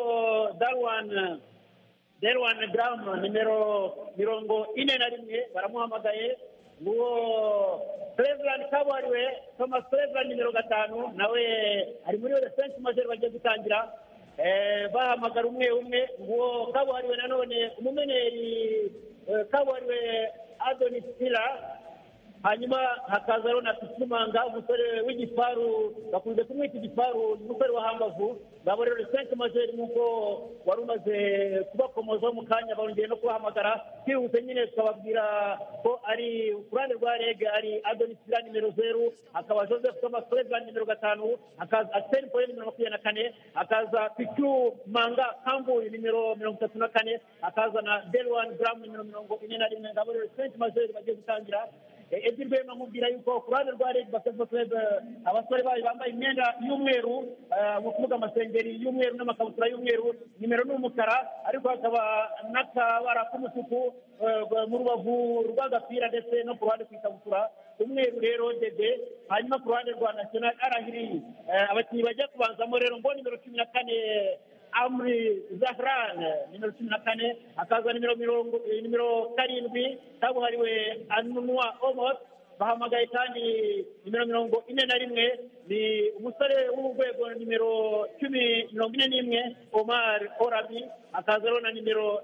Derwan Graham nimero 41 baramuhamagaye, nguwo Cleveland Kabuhariwe Thomas Cleveland nimero 5 nawe ari muri Vincent Major bagiye gutangira. Bahamagara umwe, nguwo Kabuhariwe nanone umumeneri Kabuhariwe Adonis Tila, hanyuma hakaza rero na Tusumanga umusore w'igifaru bakunze kumwita igifaru, umusore wa hambavu. Ngabo rero Vincent Major nk'uko wari umaze kubakomozaho mu kanya bongeye no kubahamagara kwihuse nyine tukababwira ko ari kurande rwa REG ari Adonis Tila nimero 0, hakaba Joseph Thomas Cleveland nimero 5, hakaza Arsene Poye nimero 24, hakaza Pichu Manga Kambu nimero 34, hakaza na Delwan Graham nimero 41. Ngabo rero Vincent Major bagiye gutangira. Edi Rwema nkubwira yuko ku ruhande rwa REG Basketball Club abasore bayo bambaye imyenda y'umweru, mu kuvuga amasengeri y'umweru n'amakabutura y'umweru, nimero n'umukara, ariko hakaba n'akabara k'umutuku mu rubavu rw'agapira ndetse no ku ruhande kw'ikabutura umweru rero dede. Hanyuma ku ruhande rwa National Al Ahly abakinnyi bajya kubanzamo rero ngo nimero 14 Amri Zahran nimero 14, hakaza nimero 7 Kabuhariwe Anunwa Omos, bahamagaye kandi nimero 41 ni umusore w'urwego nimero 1041 Omar Orabi, akaza na nimero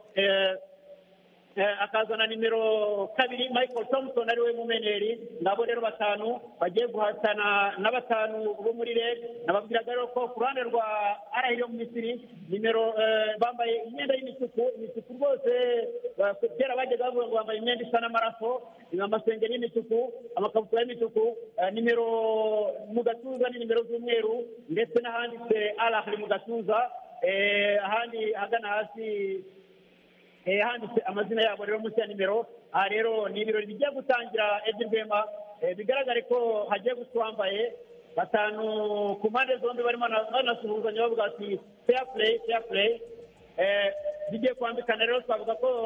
akazana nimero 2 Michael Thompson ariwe mumeneri. Nabo rero batanu bagiye guhatana na batanu bo muri REG. Nababwiraga rero ko ku ruhande rwa Arahiro mu Misiri nimero bambaye imyenda y'imituku rwose, kera bajyaga bavuga ngo bambaye imyenda isa n'amaraso, amasengeri y'imituku, amakabutura y'imituku, nimero mu gatuza ni nimero z'umweru, ndetse n'ahanditse Arahiro mu gatuza, ahandi hagana hasi handitse amazina yabo rero munsi ya nimero. Aha rero ni ibirori bigiye gutangira Eddie Rwema, bigaragare ko hagiye gutwambaye batanu ku mpande zombi barimo banasuhuzanya bavuga ati fair play. Bigiye kwambikana rero, twavuga ko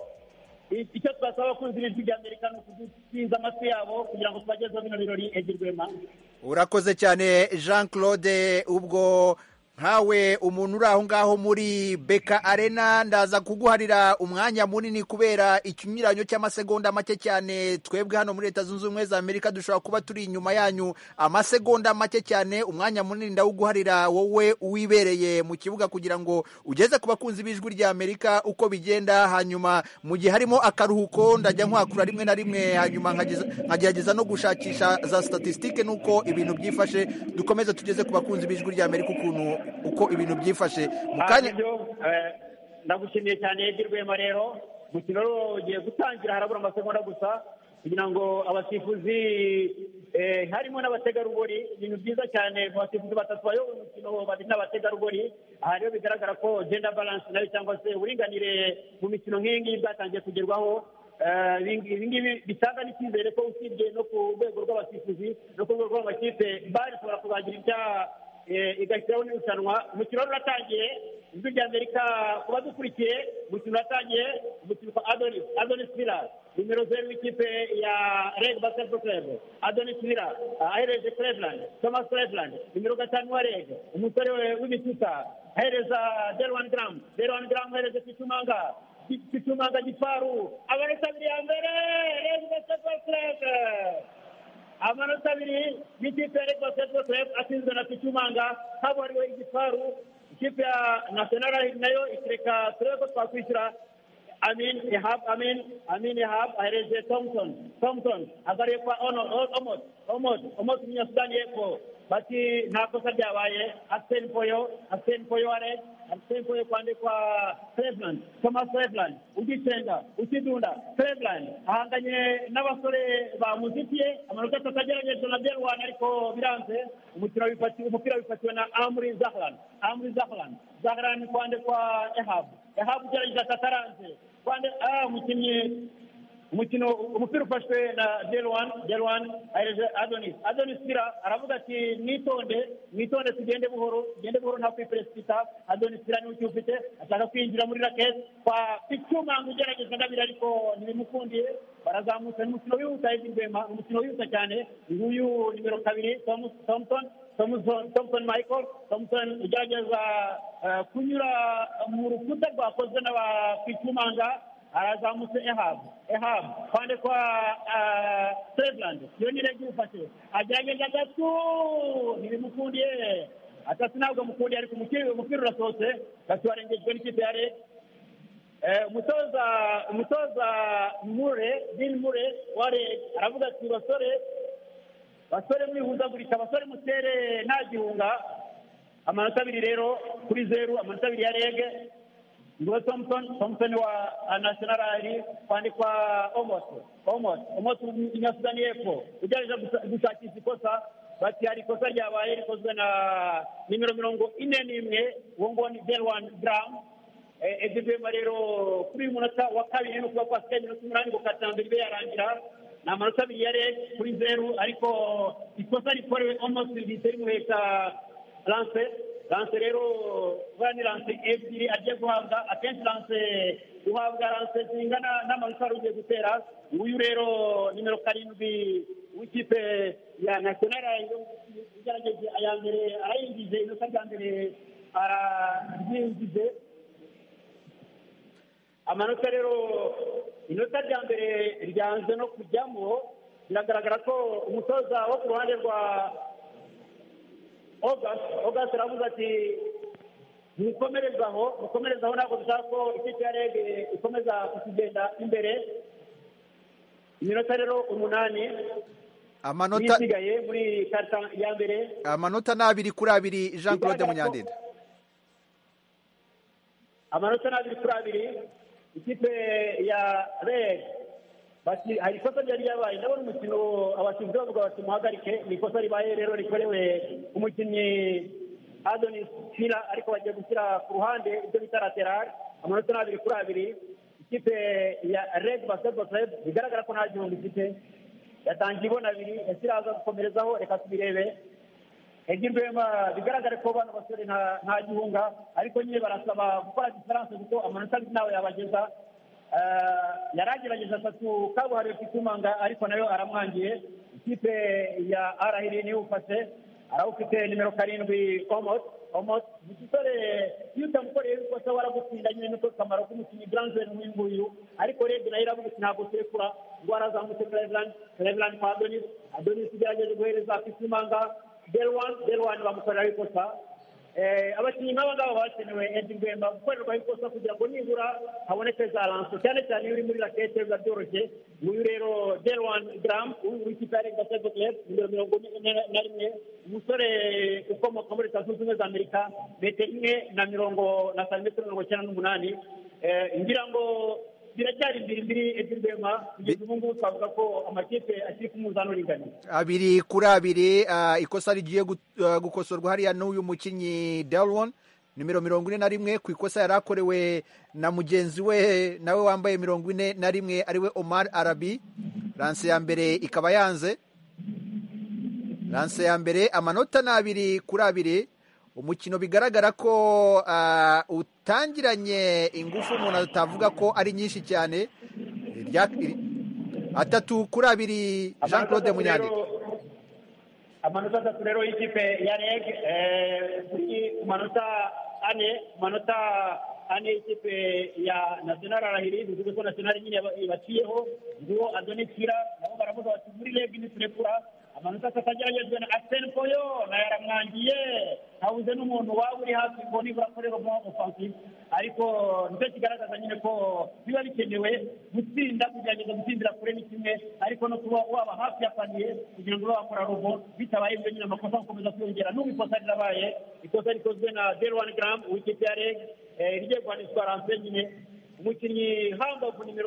icyo twasaba abakunzi b'ijwi ry'Amerika ni ukudusiza amatwi yabo kugira ngo tubagezeho bino birori. Eddie Rwema, urakoze cyane Jean Claude. Ubwo nkawe umuntu uri aho ngaho muri Beka Arena, ndaza kuguharira umwanya munini kubera ikinyuranyo cy'amasegonda make cyane. Twebwe hano muri Leta Zunze Ubumwe za Amerika dushobora kuba turi inyuma yanyu amasegonda make cyane. Umwanya munini ndawuguharira wowe uwibereye mu kibuga kugira ngo ugeze ku bakunzi b'ijwi rya Amerika uko bigenda. Hanyuma mu gihe harimo akaruhuko ndajya nkwakura rimwe na rimwe, hanyuma nkagerageza no gushakisha za statistike nuko ibintu byifashe. Dukomeze tugeze ku bakunzi b'ijwi rya Amerika uko ibintu byifashe mu kanya. Ndagushimiye cyane Eddie Rwema. Rero umukino ugiye gutangira, harabura amasegonda gusa kugira ngo abasifuzi harimo n'abategarugori, ibintu byiza cyane. Mu basifuzi batatu bayoboye umukino bari n'abategarugori. Aha rero bigaragara ko gender balance nayo cyangwa se uburinganire mu mikino nk'iyi ngiyi bwatangiye kugerwaho. Ibi ngibi bitanga n'icyizere ko usibye no ku rwego rw'abasifuzi no ku rwego rw'amakipe bari shobora kuzagira icyaha igashyiraho n'irushanwa. Umukino uratangiye, ijwi rya Amerika kuba dukurikiye. Umukino uratangiye, umukino kwa Adonis Villa, nimero 0 w'ikipe ya REG Basketball Club. Adonis Villa ahereje Thomas Cleveland, nimero 5 wa REG, umusore w'imituta, ahereza Delwan Graham ahereje Kitumanga Gifaru. Amanota abiri ya mbere REG Basketball Club, amanota abiri y'ikipe ya REG Basketball Club atsinzwe na Kitumanga. Habariwe Igifaru, ikipe ya National nayo ikireka turebe ko twakwishyura. Amin Ihab ahereje Thompson agariye kwa Omot Munyasudani y'Epfo. Bati nta kosa ryabaye. Arsene Poyo Areg, Arsene Poyo kwandikwa Thomas Cleveland, ugicenga ukidunda. Cleveland ahanganye n'abasore bamuzitiye, amanota atatu agerageje na Delwan ariko biranze. Umupira wifatiwe na Amri Zahran kwandikwa Ehab ugerageje atataranze umupira ufashwe na Delwan ahereje Adonis Villa. Aravuga ati mwitonde tugende buhoro nta kwiperesita. Adonis Villa niwe ucyufite, ashaka kwinjira muri racket kwa Kitumanga ugerageza ndabira ariko ntibimukundiye. Barazamutse umukino wihuta Eddie Rwema, umukino wihuta cyane. Nguyu nimero 2 Thompson Michael ugerageza kunyura mu rukuta rwakozwe n'abakitumanga. Arazamutse Ehab kwande kwa Cleveland, iyo ni REG ufashe, agerageza gatatu ntibimukundiye. Atatu ntabwo mukundiye ariko umupira urasohotse, warengejwe n'ikipe ya REG. Umutoza Bill Murray wa REG aravuga ati basore mwihuzagurika, basore mutere nta gihunga. Amanota abiri rero kuri 0, amanota abiri ya REG. Ngo Thompson wa National kwandikwa Omot Munyasudani y'Epfo ugerageza gushakisha ikosa. Bati hari ikosa ryabaye rikozwe na nimero 41 uwo ngo ni Delwan Graham. Eddie Rwema rero kuri uyu munota wa kabiri no kuba kwasigaye iminota 8 ngo katambere ibe yarangira. Ni amanota abiri ya REG kuri 0 ariko ikosa rikorewe Omot ritari muheka Lance rero bani Lance ebyiri agiye guhabwa. Akenshi Lance uhabwa Lance zingana n'amanota ugiye gutera. Uyu rero nimero 7 w'ikipe ya National ugerageje aya mbere arayinjije, inota rya mbere araryinjije. Amanota rero inota rya mbere ryanze no kujyamo biragaragara ko umutoza wo ku ruhande rwa August aravuze ati mukomerezaho ntabwo dushaka ko ikipe ya REG ikomeza kugenda imbere. Iminota rero 8 isigaye muri karita ya mbere. Amanota ni 2-2 Jean Claude Munyandinda. Amanota ni 2-2 ikipe ya REG. Bati hari ikosa ryari yabaye, ndabona umukino abakinnyi bavuga bati muhagarike. Ni ikosa ribaye rero rikorewe umukinnyi Adonis Fila, ariko bagiye gushyira ku ruhande ibyo bita lateral. Amanota ni 2-2 ikipe ya REG Basketball Club. Bigaragara ko nta gihombo ifite, yatangiye ibona 2 yasiraza gukomerezaho. Reka tubirebe. Egirwema bigaragara ko bano basore nta gihunga, ariko nyine barasaba gukora diferanse kuko amanota nawe yabageza. Yaragerageje 3 kabuhariwe Kitumanga, ariko nayo aramwangiye. Ikipe ya Arahiri niwe ufashe, arawufite nimero 7 Omot. Umusore iyo utamukoreye ikosa waragutsinda nyine nuko kamaro k'umukinnyi Grandswell n'uyu, ariko REG nayo iravuga ati ntabwo turekura ngo arazamutse Cleveland kwa Adonis igerageje guhereza Kitumanga. Delwan bamukorera ikosa. Abakinnyi nk'abangaba bakenewe Egirwema gukorerwaho ikosa kugira ngo nibura haboneke za lanso, cyane cyane iyo uri muri rakete biba byoroshye. Uyu rero Delwan Graham w'ikipe ya REG Basketball Club nimero 41, umusore ukomoka muri Leta Zunze Ubumwe za Amerika, 1.98 ngira ngo biracyari mbiri Egirwema. Kugeza ubu ngubu twavuga ko amakipe akiri ku muzano uringaniye. 2-2 ikosa rigiye gukosorwa hariya n'uyu mukinnyi Delwan nimero 41 ku ikosa yari akorewe na mugenzi we nawe wambaye 41 ariwe Omar Arabi. Lance ya mbere ikaba yanze. Lance ya mbere amanota ni 2-2. Umukino bigaragara ko utangiranye ingufu, umuntu atavuga ko ari nyinshi cyane. 3-2 Jean Claude Munyandinda. Amanota 3 rero y'ikipe ya REG kuri manota 4 ikipe ya National Arahiri. Bivuze ko National nyine baciyeho ngo Adonis Fila nabo baravuga bati muri REG ni turekura. Amanota atageragejwe na Arsene Foyo na yaramwangiye, habuze n'umuntu waba uri hafi ngo nibura akorera mu offensive, ariko nicyo kigaragaza nyine ko biba bikenewe gutsinda, kugerageza gutsindira kure ni kimwe, ariko no kuba waba hafi ya paniye kugira ngo wakora rugo. Bitabaye ibyo nyine amakosa akomeza kwiyongera. N'ubu ikosa rirabaye, ikosa rikozwe na Delwan Graham w'ikipe ya REG rigiye guhanishwa Lance nyine. Umukinnyi Hambavu nimero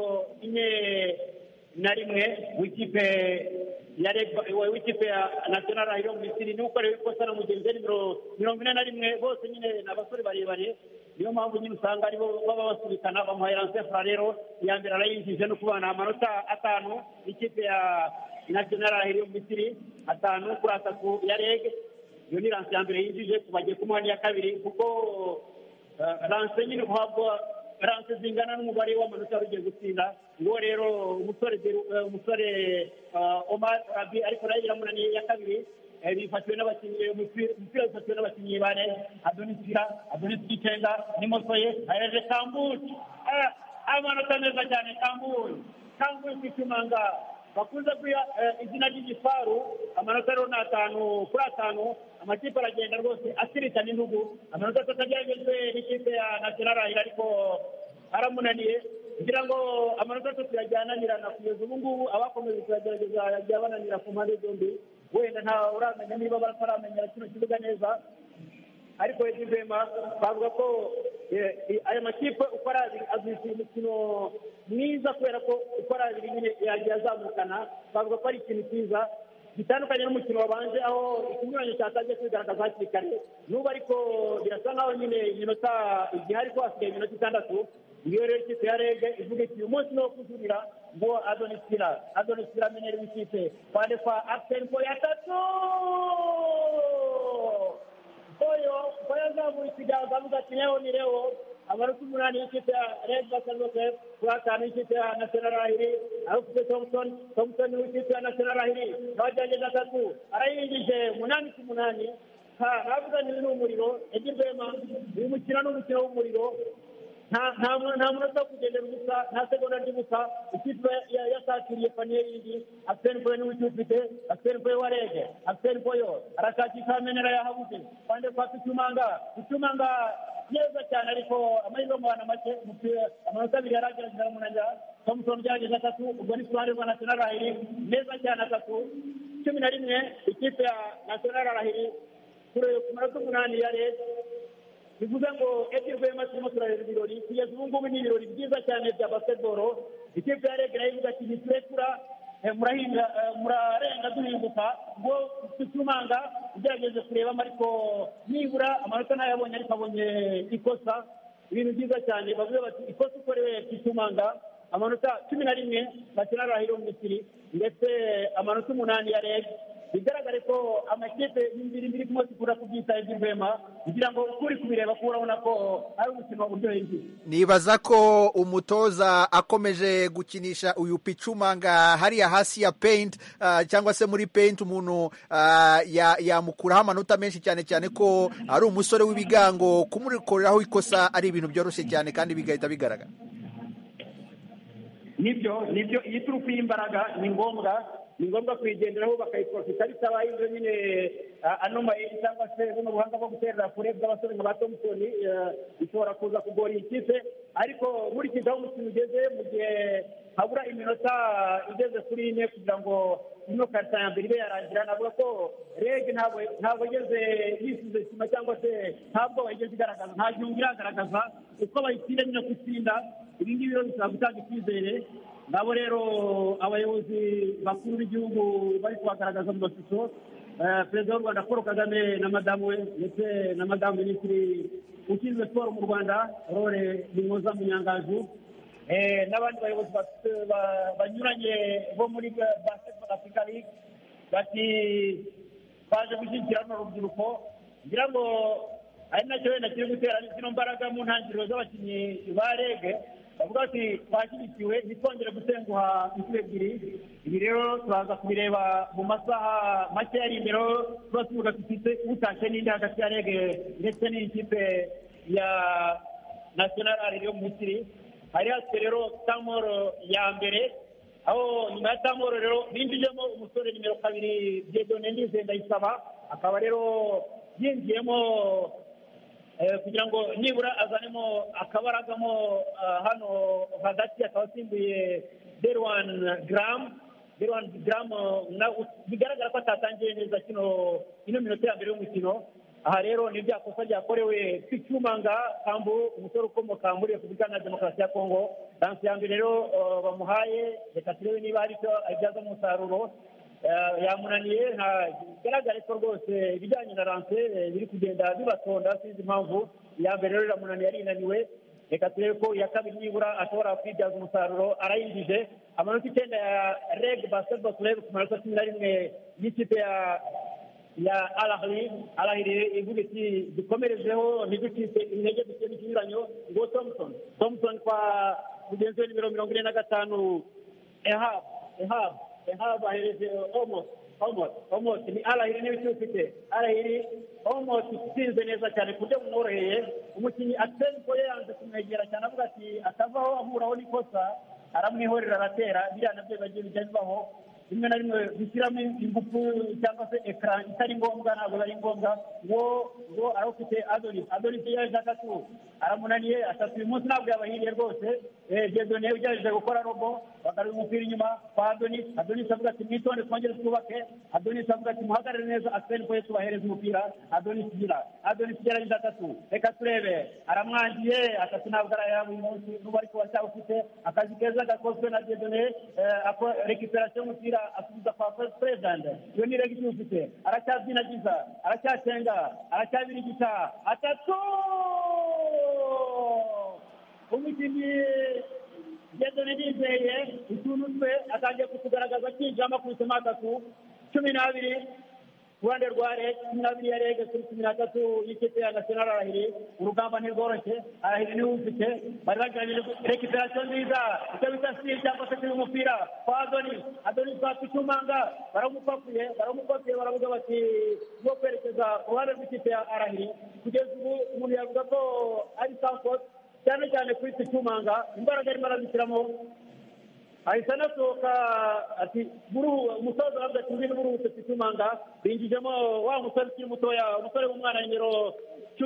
41 w'ikipe ya REG w'ikipe ya National Arahiri mu Misiri niwe ukorewe ikosa na mugenzi we nimero 41. Bose nyine ni abasore barebare, niyo mpamvu nyine usanga aribo baba basubikana. Bamuhaye Lance Frarero iya mbere arayinjije no kubana amanota 5 ikipe ya National Arahiri mu Misiri, 5-3 ya REG. Iyo ni Lance ya mbere yinjije, kubagiye kumuha n'iya kabiri kuko Lance nyine uhabwa Lance zingana n'umubare w'amanota ugiye gutsinda. Ngo rero umusore Omar Rabi ariko nayo iramunaniye ya kabiri. Bifatiwe n'abakinnyi, umupira ufatiwe n'abakinnyi bane. Adonis Kicenga n'imosoye aheje Kambuki. Amanota meza cyane Kambuki Kitumanga bakunze kuya izina ry'igifaru. Amanota rero ni 5-5. Amakipe aragenda rwose asiritana intugu. Amanota atageragejwe n'ikipe ya National Arahiri ariko aramunaniye. Kugira ngo amanota 3 yajyananirana kugeza ubu ngubu abakomeje kugerageza yajya bananira ku mpande zombi. Wenda nta uramenya niba bataramenya kino kibuga neza, ariko Egirwema bavuga ko aya makipe uko ari abiri azishyura umukino mwiza, kubera ko uko ari abiri nyine yagiye azamukana. Bavuga ko ari ikintu cyiza bitandukanye n'umukino wabanje aho ikinyuranyo cyatangiye kwigaragaza hakiri kare. N'ubu ariko birasa nkaho nyine iminota igihe ariko hasigaye iminota 6. Iyo rero ikipe ya REG ivuga iti uyu munsi no kujurira ngo Adonis Fila amenyere w'ikipe kwande kwa Arsene Foyo 3 Foyo azamuye ikiganza avuga ati leo amanota 8 y'ikipe ya REG Basketball Club, 5 y'ikipe ya National Arahiri. Arufite Thompson w'ikipe ya National Arahiri bajyanye 3 arayinjije 8-8. Navuga ni umuriro Egirwema, uyu mukino n'umukino w'umuriro. nta munota wo kugendera ubusa, nta segonda ry'ubusa. Ikipe yasatiriye paniye yindi, Arsene Foyo niwe ufite, Arsene Foyo wa Rege, Arsene Foyo arashakisha amenera yahabuze kwande kwa Icyumanga neza cyane, ariko amahirwe mubana make, amanota abiri yaragerageza munanira. Thompson byageze 3, ubwo ni kuruhande rwa National Rahiri neza cyane 3. 11 ikipe ya National Rahiri kuri ku manota 8 ya Rege. bivuze ngo Rwema turimo turareba ibirori kugeza ubu ngubu ni ibirori byiza cyane bya basketball. Ikipe ya Rege nayo ivuga ati ntiturekura, murarenga duhinduka ngo Icyumanga ugerageze kurebamo, ariko nibura amanota ntayabonye, ariko abonye ikosa. Ibintu byiza cyane bavuze bati ikosa ukorewe Icyumanga. Amanota 11 National Rahiri mu Misiri, ndetse amanota 8 ya Rege. bigaragare ko amakipe y'ibiri kumwe tukura kubyita Rwema, kugira ngo kuri kubireba ko urabona ko ari umukino uryoheye. Nibaza ko umutoza akomeje gukinisha uyu Icyumanga hariya hasi ya paint, cyangwa se muri paint, umuntu yamukuraho amanota menshi, cyane cyane ko ari umusore w'ibigango, kumukoreraho ikosa ari ibintu byoroshye cyane kandi bigahita bigaragara. Nibyo iyi turufu y'imbaraga ni ngombwa kuyigenderaho bakayiprofita, bitabaye ibyo nyine ano mayeri cyangwa se buno buhanga bwo guterera kure bw'abasore nka ba Thompson bishobora kuza kugora iyi kipe. Ariko nkurikije aho umukino ugeze, mu gihe habura iminota igeze kuri 4 kugira ngo ino karita ya mbere ibe yarangira, navuga ko Rege ntabwo igeze yisize isima, cyangwa se ntabwo igeze igaragaza, nta nyungu iragaragaza uko bayitsinda nyine kutsinda. Ibi ngibi rero bisaba gutanga icyizere. Nabo rero abayobozi bakuru b'igihugu bari kubagaragaza mu mashusho, perezida w'u Rwanda Paul Kagame na madamu we, ndetse na madamu minisitiri ushinzwe siporo mu Rwanda Aurore Nimwoza Munyangaju, n'abandi bayobozi banyuranye bo muri Basketball Africa League, bati baje gushyigikira runo rubyiruko. Ngira ngo ari nacyo wenda kiri gutera zino mbaraga mu ntangiriro z'abakinnyi ba Rege, bavuga ati twashyigikiwe ntitwongere gutenguha inshuro ebyiri. Ibi rero turaza kubireba mu masaha make ari imbere, tuba tuvuga dufite utashye n'indi hagati ya Rege ndetse n'ikipe ya National Rahiri yo mu Misiri. Hari hasigaye rero tamoro ya mbere, aho nyuma ya tamoro rero binjijemo umusore nimero 2 Dieudonné Ndayisaba, akaba rero yinjiyemo kugira ngo nibura azanemo akabaragamo hano hagati, akaba asimbuye Derwan Gram. Bigaragara ko atatangiye neza ino minota ya mbere y'umukino. Aha rero ni bya kosa ryakorewe Icyumanga Kambu, umusore ukomoka muri Repubulika na Demokarasi ya Kongo. Dansi ya mbere rero bamuhaye, reka turebe niba hari icyo abyaza umusaruro. Yamunaniye, bigaragare ko rwose ibijyanye na lance biri kugenda bibatonda, sinzi impamvu. Iya mbere rero iramunaniye, arinaniwe. Reka turebe ko iya kabiri nibura ashobora kwibyaza umusaruro, arayinjije. Amanota 9 ya Reg Basketball Club ku manota 11 y'ikipe ya Al-Ahly ivuga iti dukomerejeho ntiducike intege, dufite n'ikinyuranyo. ngo Thompson kwa mugenzi we nimero 45 Ehab ahereje almost ni Al-Ahly niwe ufite. Al-Ahly almost itsinze neza cyane ku buryo bumworoheye. Umukinnyi Arsene Foyo yanze kumwegera cyane, avuga ati atavaho ahuraho n'ikosa, aramwihorera aratera. Biriya nabyo bagiye bijyaho rimwe na rimwe gushyiramo ingufu cyangwa se ekara itari ngombwa, ntabwo ari ngombwa. ngo arafite Adonis yaje 3 aramunaniye, 3 uyu munsi ntabwo yabahiriye rwose. Dieudonné ujyaje gukora robo, bagaruye umupira inyuma kwa Adonis avuga ati mwitonde twongere twubake. Adonis avuga ati muhagarare neza, Arsene Foyo tubahereza umupira. Adonis gerageza 3, reka turebe, aramwangiye 3 ntabwo arayabo uyu munsi, n'ubu ariko bacyafite akazi keza gakozwe na Dieudonné. Recuperation y'umupira asubiza kwa president, iyo ni Rege ufite, aracyabyinagiza, aracyacenga, aracyabirigita 3. Umukinnyi Dieudonné Ndizeye utuntu twe atangiye kutugaragaza kinjama ku isoma 3. 12 Rwanda rwa Rege, 12 ya Rege kuri 13 y'ikipe ya National Rahiri. Urugamba ntirworoshye, Rahiri niwe ufite, bari bagerageje recuperation nziza, icyo bita steal cyangwa se umupira kwa Adonis kwa Icyumanga, baramupapuye baravuga bati bwo kwerekeza uruhande rw'ikipe ya Rahiri. Kugeza ubu umuntu yavuga ko ari Sanford cyane cyane kuri Titumanga imbaraga arimo arazishyiramo ahita anasohoka ati umutoza aravuga ati ngwino buruhutse Titumanga binjijemo wa musore ukiri mutoya umusore w'umwana nimero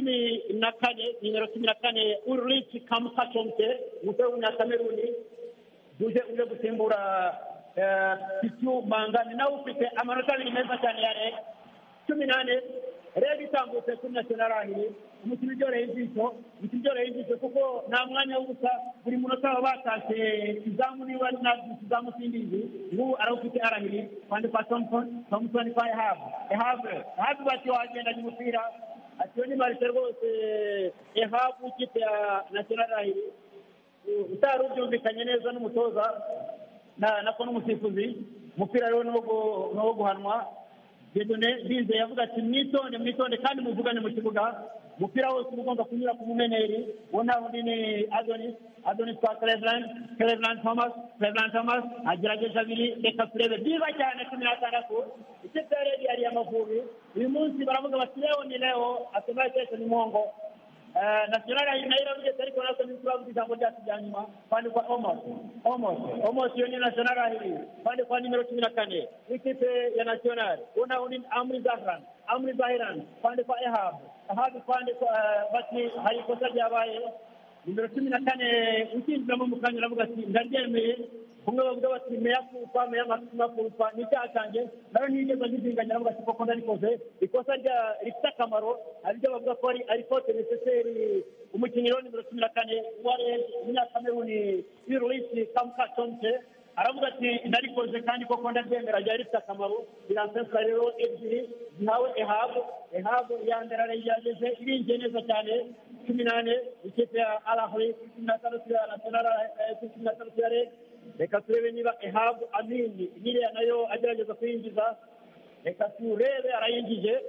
14 Ulrich Kamukachomte umusore w'umunyakameruni uje gusimbura Titumanga ni nawe ufite amanota abiri meza cyane ya REG 18 REG itambutse kuri national ahiri umukino uryoheye ijisho kuko nta mwanya w'ubusa buri munota baba batashye izamu niba izamu sindizi ubu arawufite arahiri kandi kwa Thompson kwa Ehave bati wagendanye umupira ati ni marise rwose Ehave ikipe ya national ahiri utari ubyumvikanye neza n'umutoza nako n'umusifuzi umupira rero no guhanwa Gedone bize yavuga ati mwitonde kandi muvugane mu kibuga umupira wose ugomba kunyura ku mumeneri ubona undi ni Adonis kwa Cleveland Thomas agerageje abiri reka turebe byiza cyane 16 ikipe ya REG yari Amavubi uyu munsi baravuga bati Leo atemaye cyane ni Mongo national ayina iravuga ariko nako ni turavuga ijambo ryacu rya nyuma kandi kwa Omos yo ni national ayiri kandi kwa nimero 14 ikipe ya national ubona undi Amri Zahiran kandi kwa Ehab kandi kwa bati hari kosa ryabaye nimero 14 ukinjiramo mu kanya aravuga ati ndaryemeye kumwe bavuga bati meya kupa ni cyatange nayo nigeze ngizinganya aravuga ati koko ndabikoze ikosa rya rifite akamaro aribyo bavuga ko ari faute nécessaire umukinnyi wa nimero 14 wa REG umunyakameruni Ulrich Kamukachomte aravuga ati ndarikoze kandi koko ndabyemera rya rifite akamaro biransensa rero ebyiri nawe Ehab yandera yageje iringiye neza cyane 18 ikipe ya Al-Ahly 16 ya national 16 ya REG reka turebe niba Ehab Amini niriya nayo agerageza kuyinjiza reka turebe arayinjije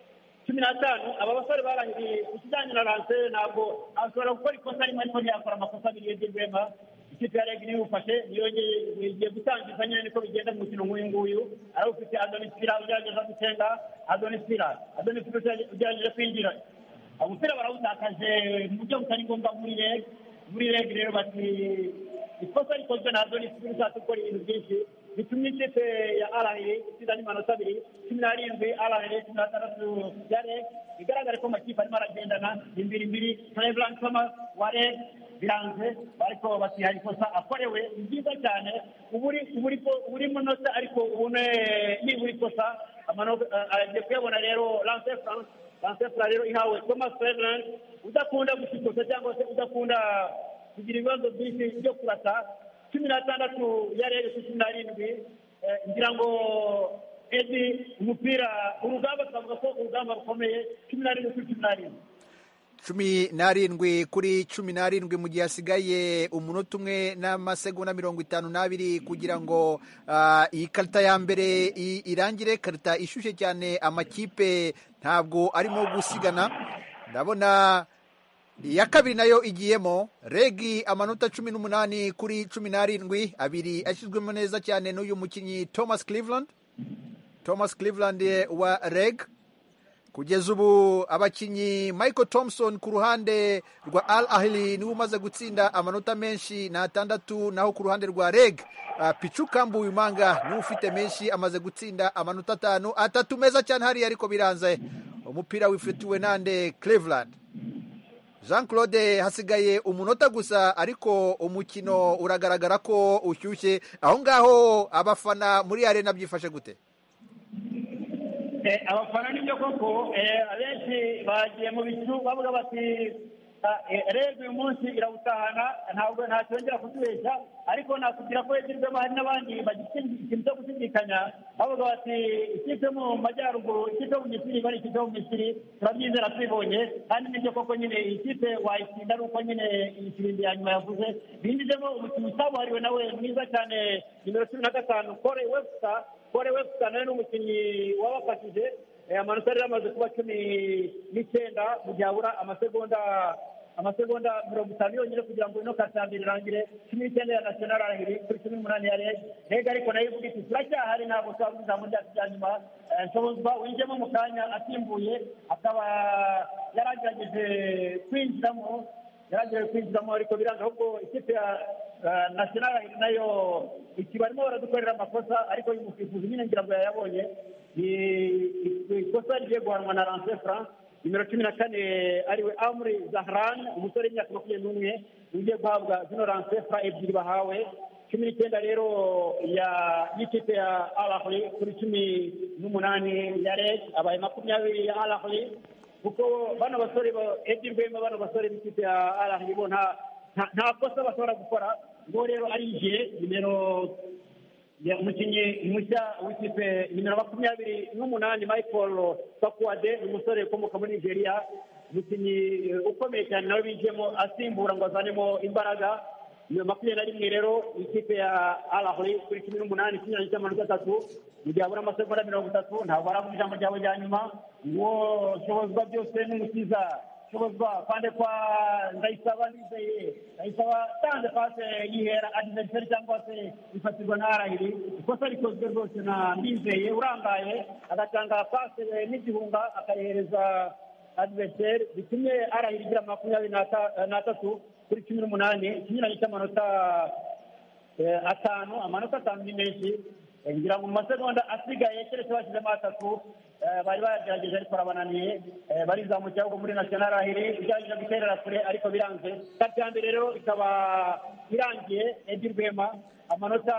15 aba basore barangiriye ikijyanye na lance ntabwo ashobora gukora ikosa rimwe ariko ntiyakora amakosa abiri y'Rwema ikipe ya REG niyo ufashe niyo gutangiza nyine niko bigenda mu mukino nk'uyu nguyu arawufite Adonis Pira ugerageza gutenga Adonis Pira ugerageza kwinjira umupira barawutakaje mu buryo butari ngombwa muri REG rero bati ikosa rikozwe na Adonis Pira ushatse gukora ibintu byinshi bitumye ikipe ya Al-Ahly itsinda amanota 17 Al-Ahly 16 ya REG bigaragara ko amakipe arimo aragendana imbiri Cleveland Thomas wa REG biranze ariko bati hari kosa akorewe byiza cyane uburi munota ariko ubone niburi kosa agiye kuyabona rero Lance rero ihawe Thomas Cleveland udakunda gushikosa cyangwa se udakunda kugira ibibazo byinshi byo kurata 16 ya REG 17 ngira ngo umupira urugamba twavuga ko urugamba rukomeye 17 kuri 17 mu gihe hasigaye umunota umwe n'amasegonda 52 kugira ngo iyi karita ya mbere irangire. Karita ishushe cyane, amakipe ntabwo arimo gusigana. Ndabona iya kabiri nayo igiyemo. REG amanota 18 kuri 17, abiri ashyizwemo neza cyane n'uyu mukinnyi Thomas Cleveland wa REG. Kugeza ubu abakinnyi Michael Thompson ku ruhande rwa Al-Ahly niwe umaze gutsinda amanota menshi na 6, naho ku ruhande rwa REG Pichu Kambuyumanga niwe ufite menshi, amaze gutsinda amanota 5, 3 meza cyane hariya ariko biranze. Umupira wifitiwe nande Cleveland. Jean Claude, hasigaye umunota gusa ariko umukino uragaragara ko ushyushye. Aho ngaho abafana muri arena byifashe gute? Abafana nibyo koko abenshi bagiye mu bicu bavuga bati REG uyu munsi irawutahana, ntabwo ntacyongera kutubeshya, ariko nakubwira ko yagirwemo hari n'abandi ikintu cyo gushidikanya bavuga bati ikipe mu majyaruguru, ikipe mu Misiri bari ikipe mu Misiri turabyizera twibonye, kandi nibyo koko nyine ikipe wayitsinda ari uko nyine ikirindi ya nyuma yavuze binjijemo umukinnyi usabuhariwe nawe mwiza cyane nimero 15 Kore Webster nawe n'umukinnyi wabafashije. Amanota rero amaze kuba 19 mu gihe habura amasegonda 50 yonyine kugira ngo ino katambira irangire. 19 ya national arahiri kuri 18 ya REG ariko nayo ivuga iti turacyahari, ntabwo twavuze ijambo ryacu rya nyuma. Nshobozwa winjemo mu kanya asimbuye, akaba yaragerageje kwinjiramo yaragiye kwinjiramo ariko biranga ahubwo ikipe ya national nayo barimo baradukorera amakosa ariko uyu musifuzi nyine ngira ngo yayabonye ikosa rigiye guhanwa na Lance France nimero 14 ariwe Amri Zahran umusore w'imyaka 21 ugiye guhabwa zino Lance France ebyiri bahawe 19 rero y'ikipe ya Al Ahly kuri 18 ya REG abaye 20 ya Al Ahly kuko bano basore Eddie Rwema bano basore b'ikipe ya Al Ahly bo nta kosa bashobora gukora ngo rero arije nimero umukinnyi mushya w'ikipe nimero 28 Michael Fakwade umusore ukomoka muri Nigeria umukinnyi ukomeye cyane nawe bijemo asimbura ngo azanemo imbaraga iyo 21 rero ikipe ya Al Ahly kuri 18 kinyanya cy'amanota 3 mu gihe abura amasegonda 30 ntabwo aravuga ijambo ryawe rya nyuma ngo shobozwa byose n'umukiza shobozwa pande kwa Ndayisaba Nizeye Ndayisaba tanze pase yihera adversaire cyangwa se ifatirwa na Arahiri ikosa rikozwe rwose na Nizeye urangaye agatanga pase n'igihunga akayihereza adversaire bitumye Arahiri gira 23 kuri 18 kinyanya cy'amanota 5 amanota 5 ni menshi ngira ngo mu masegonda asigaye keretse bashyizemo 3 bari bagerageje ariko arabananiye barizamukira ahubwo muri national ahiri ijyanye no guterera kure ariko biranze kati ya mbere rero ikaba irangiye Eddie Rwema amanota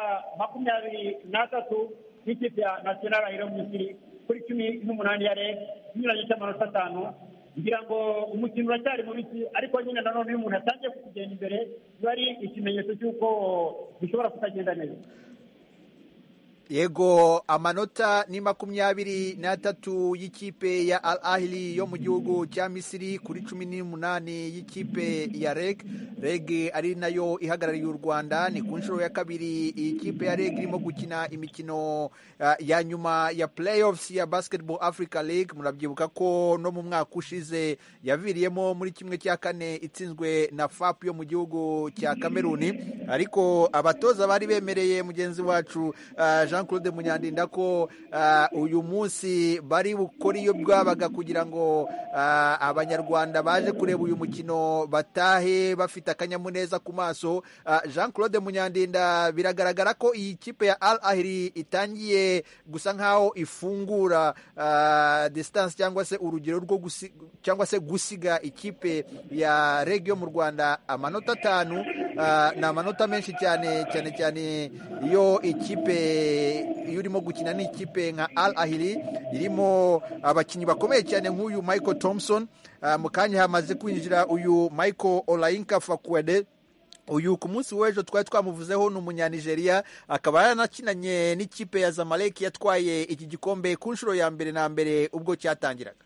23 y'ikipe ya national ahiri mu Misiri kuri 18 ya REG kinyuranye cy'amanota 5 ngira ngo umukino uracyari mu biki ariko nyine nanone uyu muntu atangiye kugenda imbere bari ikimenyetso cy'uko bishobora kutagenda neza. Yego amanota ni 23 y'ikipe ya Al Ahly yo mu gihugu cya Misiri kuri 18 y'ikipe ya REG ari nayo ihagarariye u Rwanda ni ku nshuro ya kabiri ikipe ya REG irimo gukina imikino ya nyuma ya playoffs ya Basketball Africa League murabyibuka ko no mu mwaka ushize yaviriyemo muri kimwe cya kane itsinzwe na FAP yo mu gihugu cya Cameroon ariko abatoza bari bemereye mugenzi wacu Jean-Claude Munyandinda ko uyu munsi bari bukora iyo bwabaga kugira ngo abanyarwanda baje kureba uyu mukino batahe bafite akanyamuneza ku maso. Jean-Claude Munyandinda biragaragara ko iyi kipe ya Al Ahly itangiye gusa nkaho ifungura distance cyangwa se urugero rwo cyangwa se gusiga ikipe ya REG yo mu Rwanda amanota 5 ni amanota menshi cyane iyo ikipe iyo urimo gukina n'ikipe nka Al Ahly irimo abakinnyi bakomeye cyane nk'uyu Michael Thompson mu kanya hamaze kwinjira uyu Michael Olayinka Fakwade uyu ku munsi w'ejo twari twamuvuzeho ni umunyanigeria akaba yaranakinanye n'ikipe ya Zamalek yatwaye iki gikombe ku nshuro ya mbere na mbere ubwo cyatangiraga.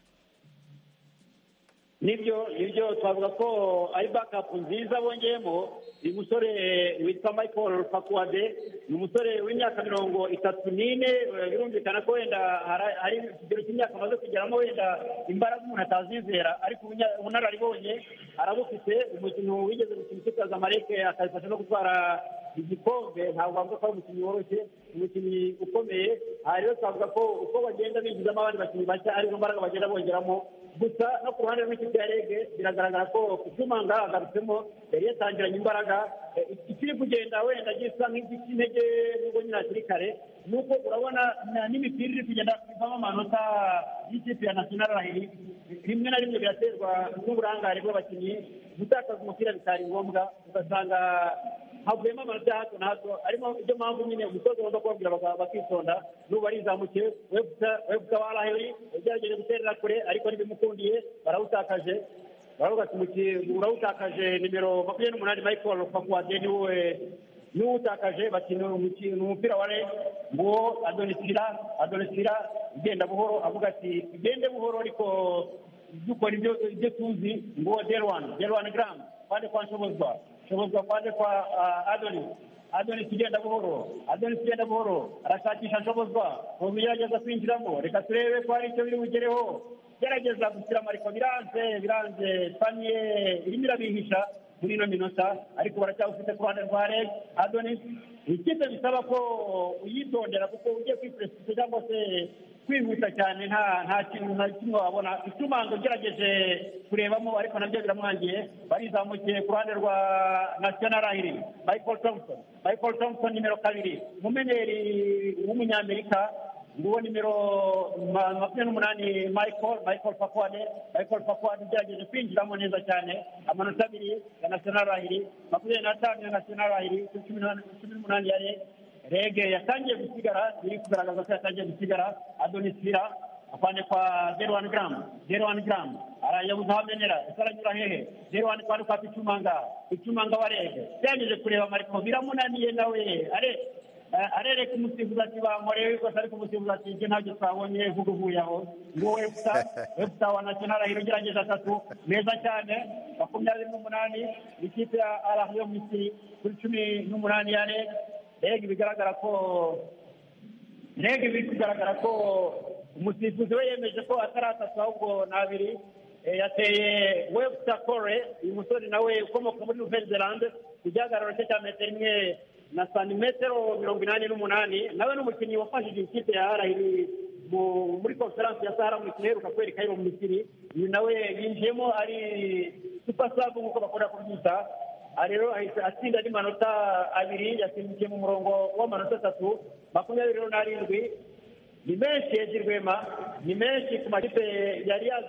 Nibyo twavuga ko ari backup nziza bongeyemo uyu musore witwa Michael Fakwade ni umusore w'imyaka 34 birumvikana ko wenda hari ikigero cy'imyaka amaze kugeramo wenda imbaraga umuntu atazizera ariko ubunararibonye arabufite umukino wigeze gukina ikipe ya Zamalek akabifasha no gutwara igikombe ntabwo bavuga ko ari umukinnyi woroshye umukinnyi ukomeye rero twavuga ko uko bagenda binjizamo abandi bakinnyi bashya arizo mbaraga bagenda bongeramo gusa no ku ruhande rw'ikipe ya REG biragaragara ko Kutumanga agarutsemo yari yatangiranye imbaraga ikiri kugenda wenda gisa nk'intege nubwo nyine hakiri kare nuko urabona n'imipira iri kugenda ivamo amanota y'ikipe ya national ahiri rimwe na rimwe biraterwa n'uburangare bw'abakinnyi gutakaza umupira bitari ngombwa ugasanga havuyemo amanota hato na hato arimo ibyo mpamvu nyine umutoza ugomba kubabwira bakitonda n'ubu arizamukiye webuka wa Al Ahly ugerageje guterera kure ariko ntibimukundiye barawutakaje urawutakaje nimero 28 Michael Fakwade niwe utakaje bakina umupira wa REG ngo adonisira igenda buhoro avuga ati igende buhoro ariko dukora ibyo tuzi ngo Delwan Gram pande kwa Shobozwa pande kwa Adonis igenda buhoro arashakisha Shobozwa ugerageza kwinjiramo reka turebe ko hari icyo biri bugereho gerageza gushyira mariko biranze paniye irimo irabihisha muri ino minota ariko baracyafite ku ruhande rwa REG Adonis ikipe bisaba ko uyitondera kuko ugiye kwipresisa cyangwa se kwihuta cyane nta kintu na kimwe wabona. Icyumango ngerageje kurebamo ariko nabyo biramwangiye. Barizamukiye ku ruhande rwa National Ahiri. Michael Thompson nimero 2, umumenyeri w'umunyamerika. Nguwo nimero 28 Michael Pakwade ugerageje kwinjiramo neza cyane. Amanota 2 ya National Ahiri, 25 ya National Ahiri, 18 ya Rege yatangiye gusigara, biri kugaragaza ko yatangiye gusigara. Adonis Fira afanye kwa 01 gram arayabuza hamenera isaranyura hehe 01 kwa Icyumanga wa Rege yagejeje kureba Mariko biramunaniye nawe arereka umusifuzi ati bankorewe ko ariko umusifuzi ati nje ntabyo twabonye vuguvuye aho ngo websa wa National Ahiri gerageza 3 meza cyane 28 ikipe ya Al-Ahly yo Misiri kuri 18 ya Rege bigaragara ko umusifuzi we yemeje ko ataratatu ahubwo nabiri yateye Webster Kore uyu musore nawe ukomoka muri Nouvelle-Zélande igihagararo cye cya metero 1 na santimetero 88 nawe n'umukinnyi wafashije ikipe ya Al-Ahly muri conference ya Sahara mu kiheruka kweri Cairo mu Misiri. Uyu nawe yinjiyemo ari super sub nk'uko bakora kubyita. Rero atsinda ari manota 2 yasimbukiye mu murongo w'amanota 3 27. Ni menshi yagirwema, ni menshi ku makipe yari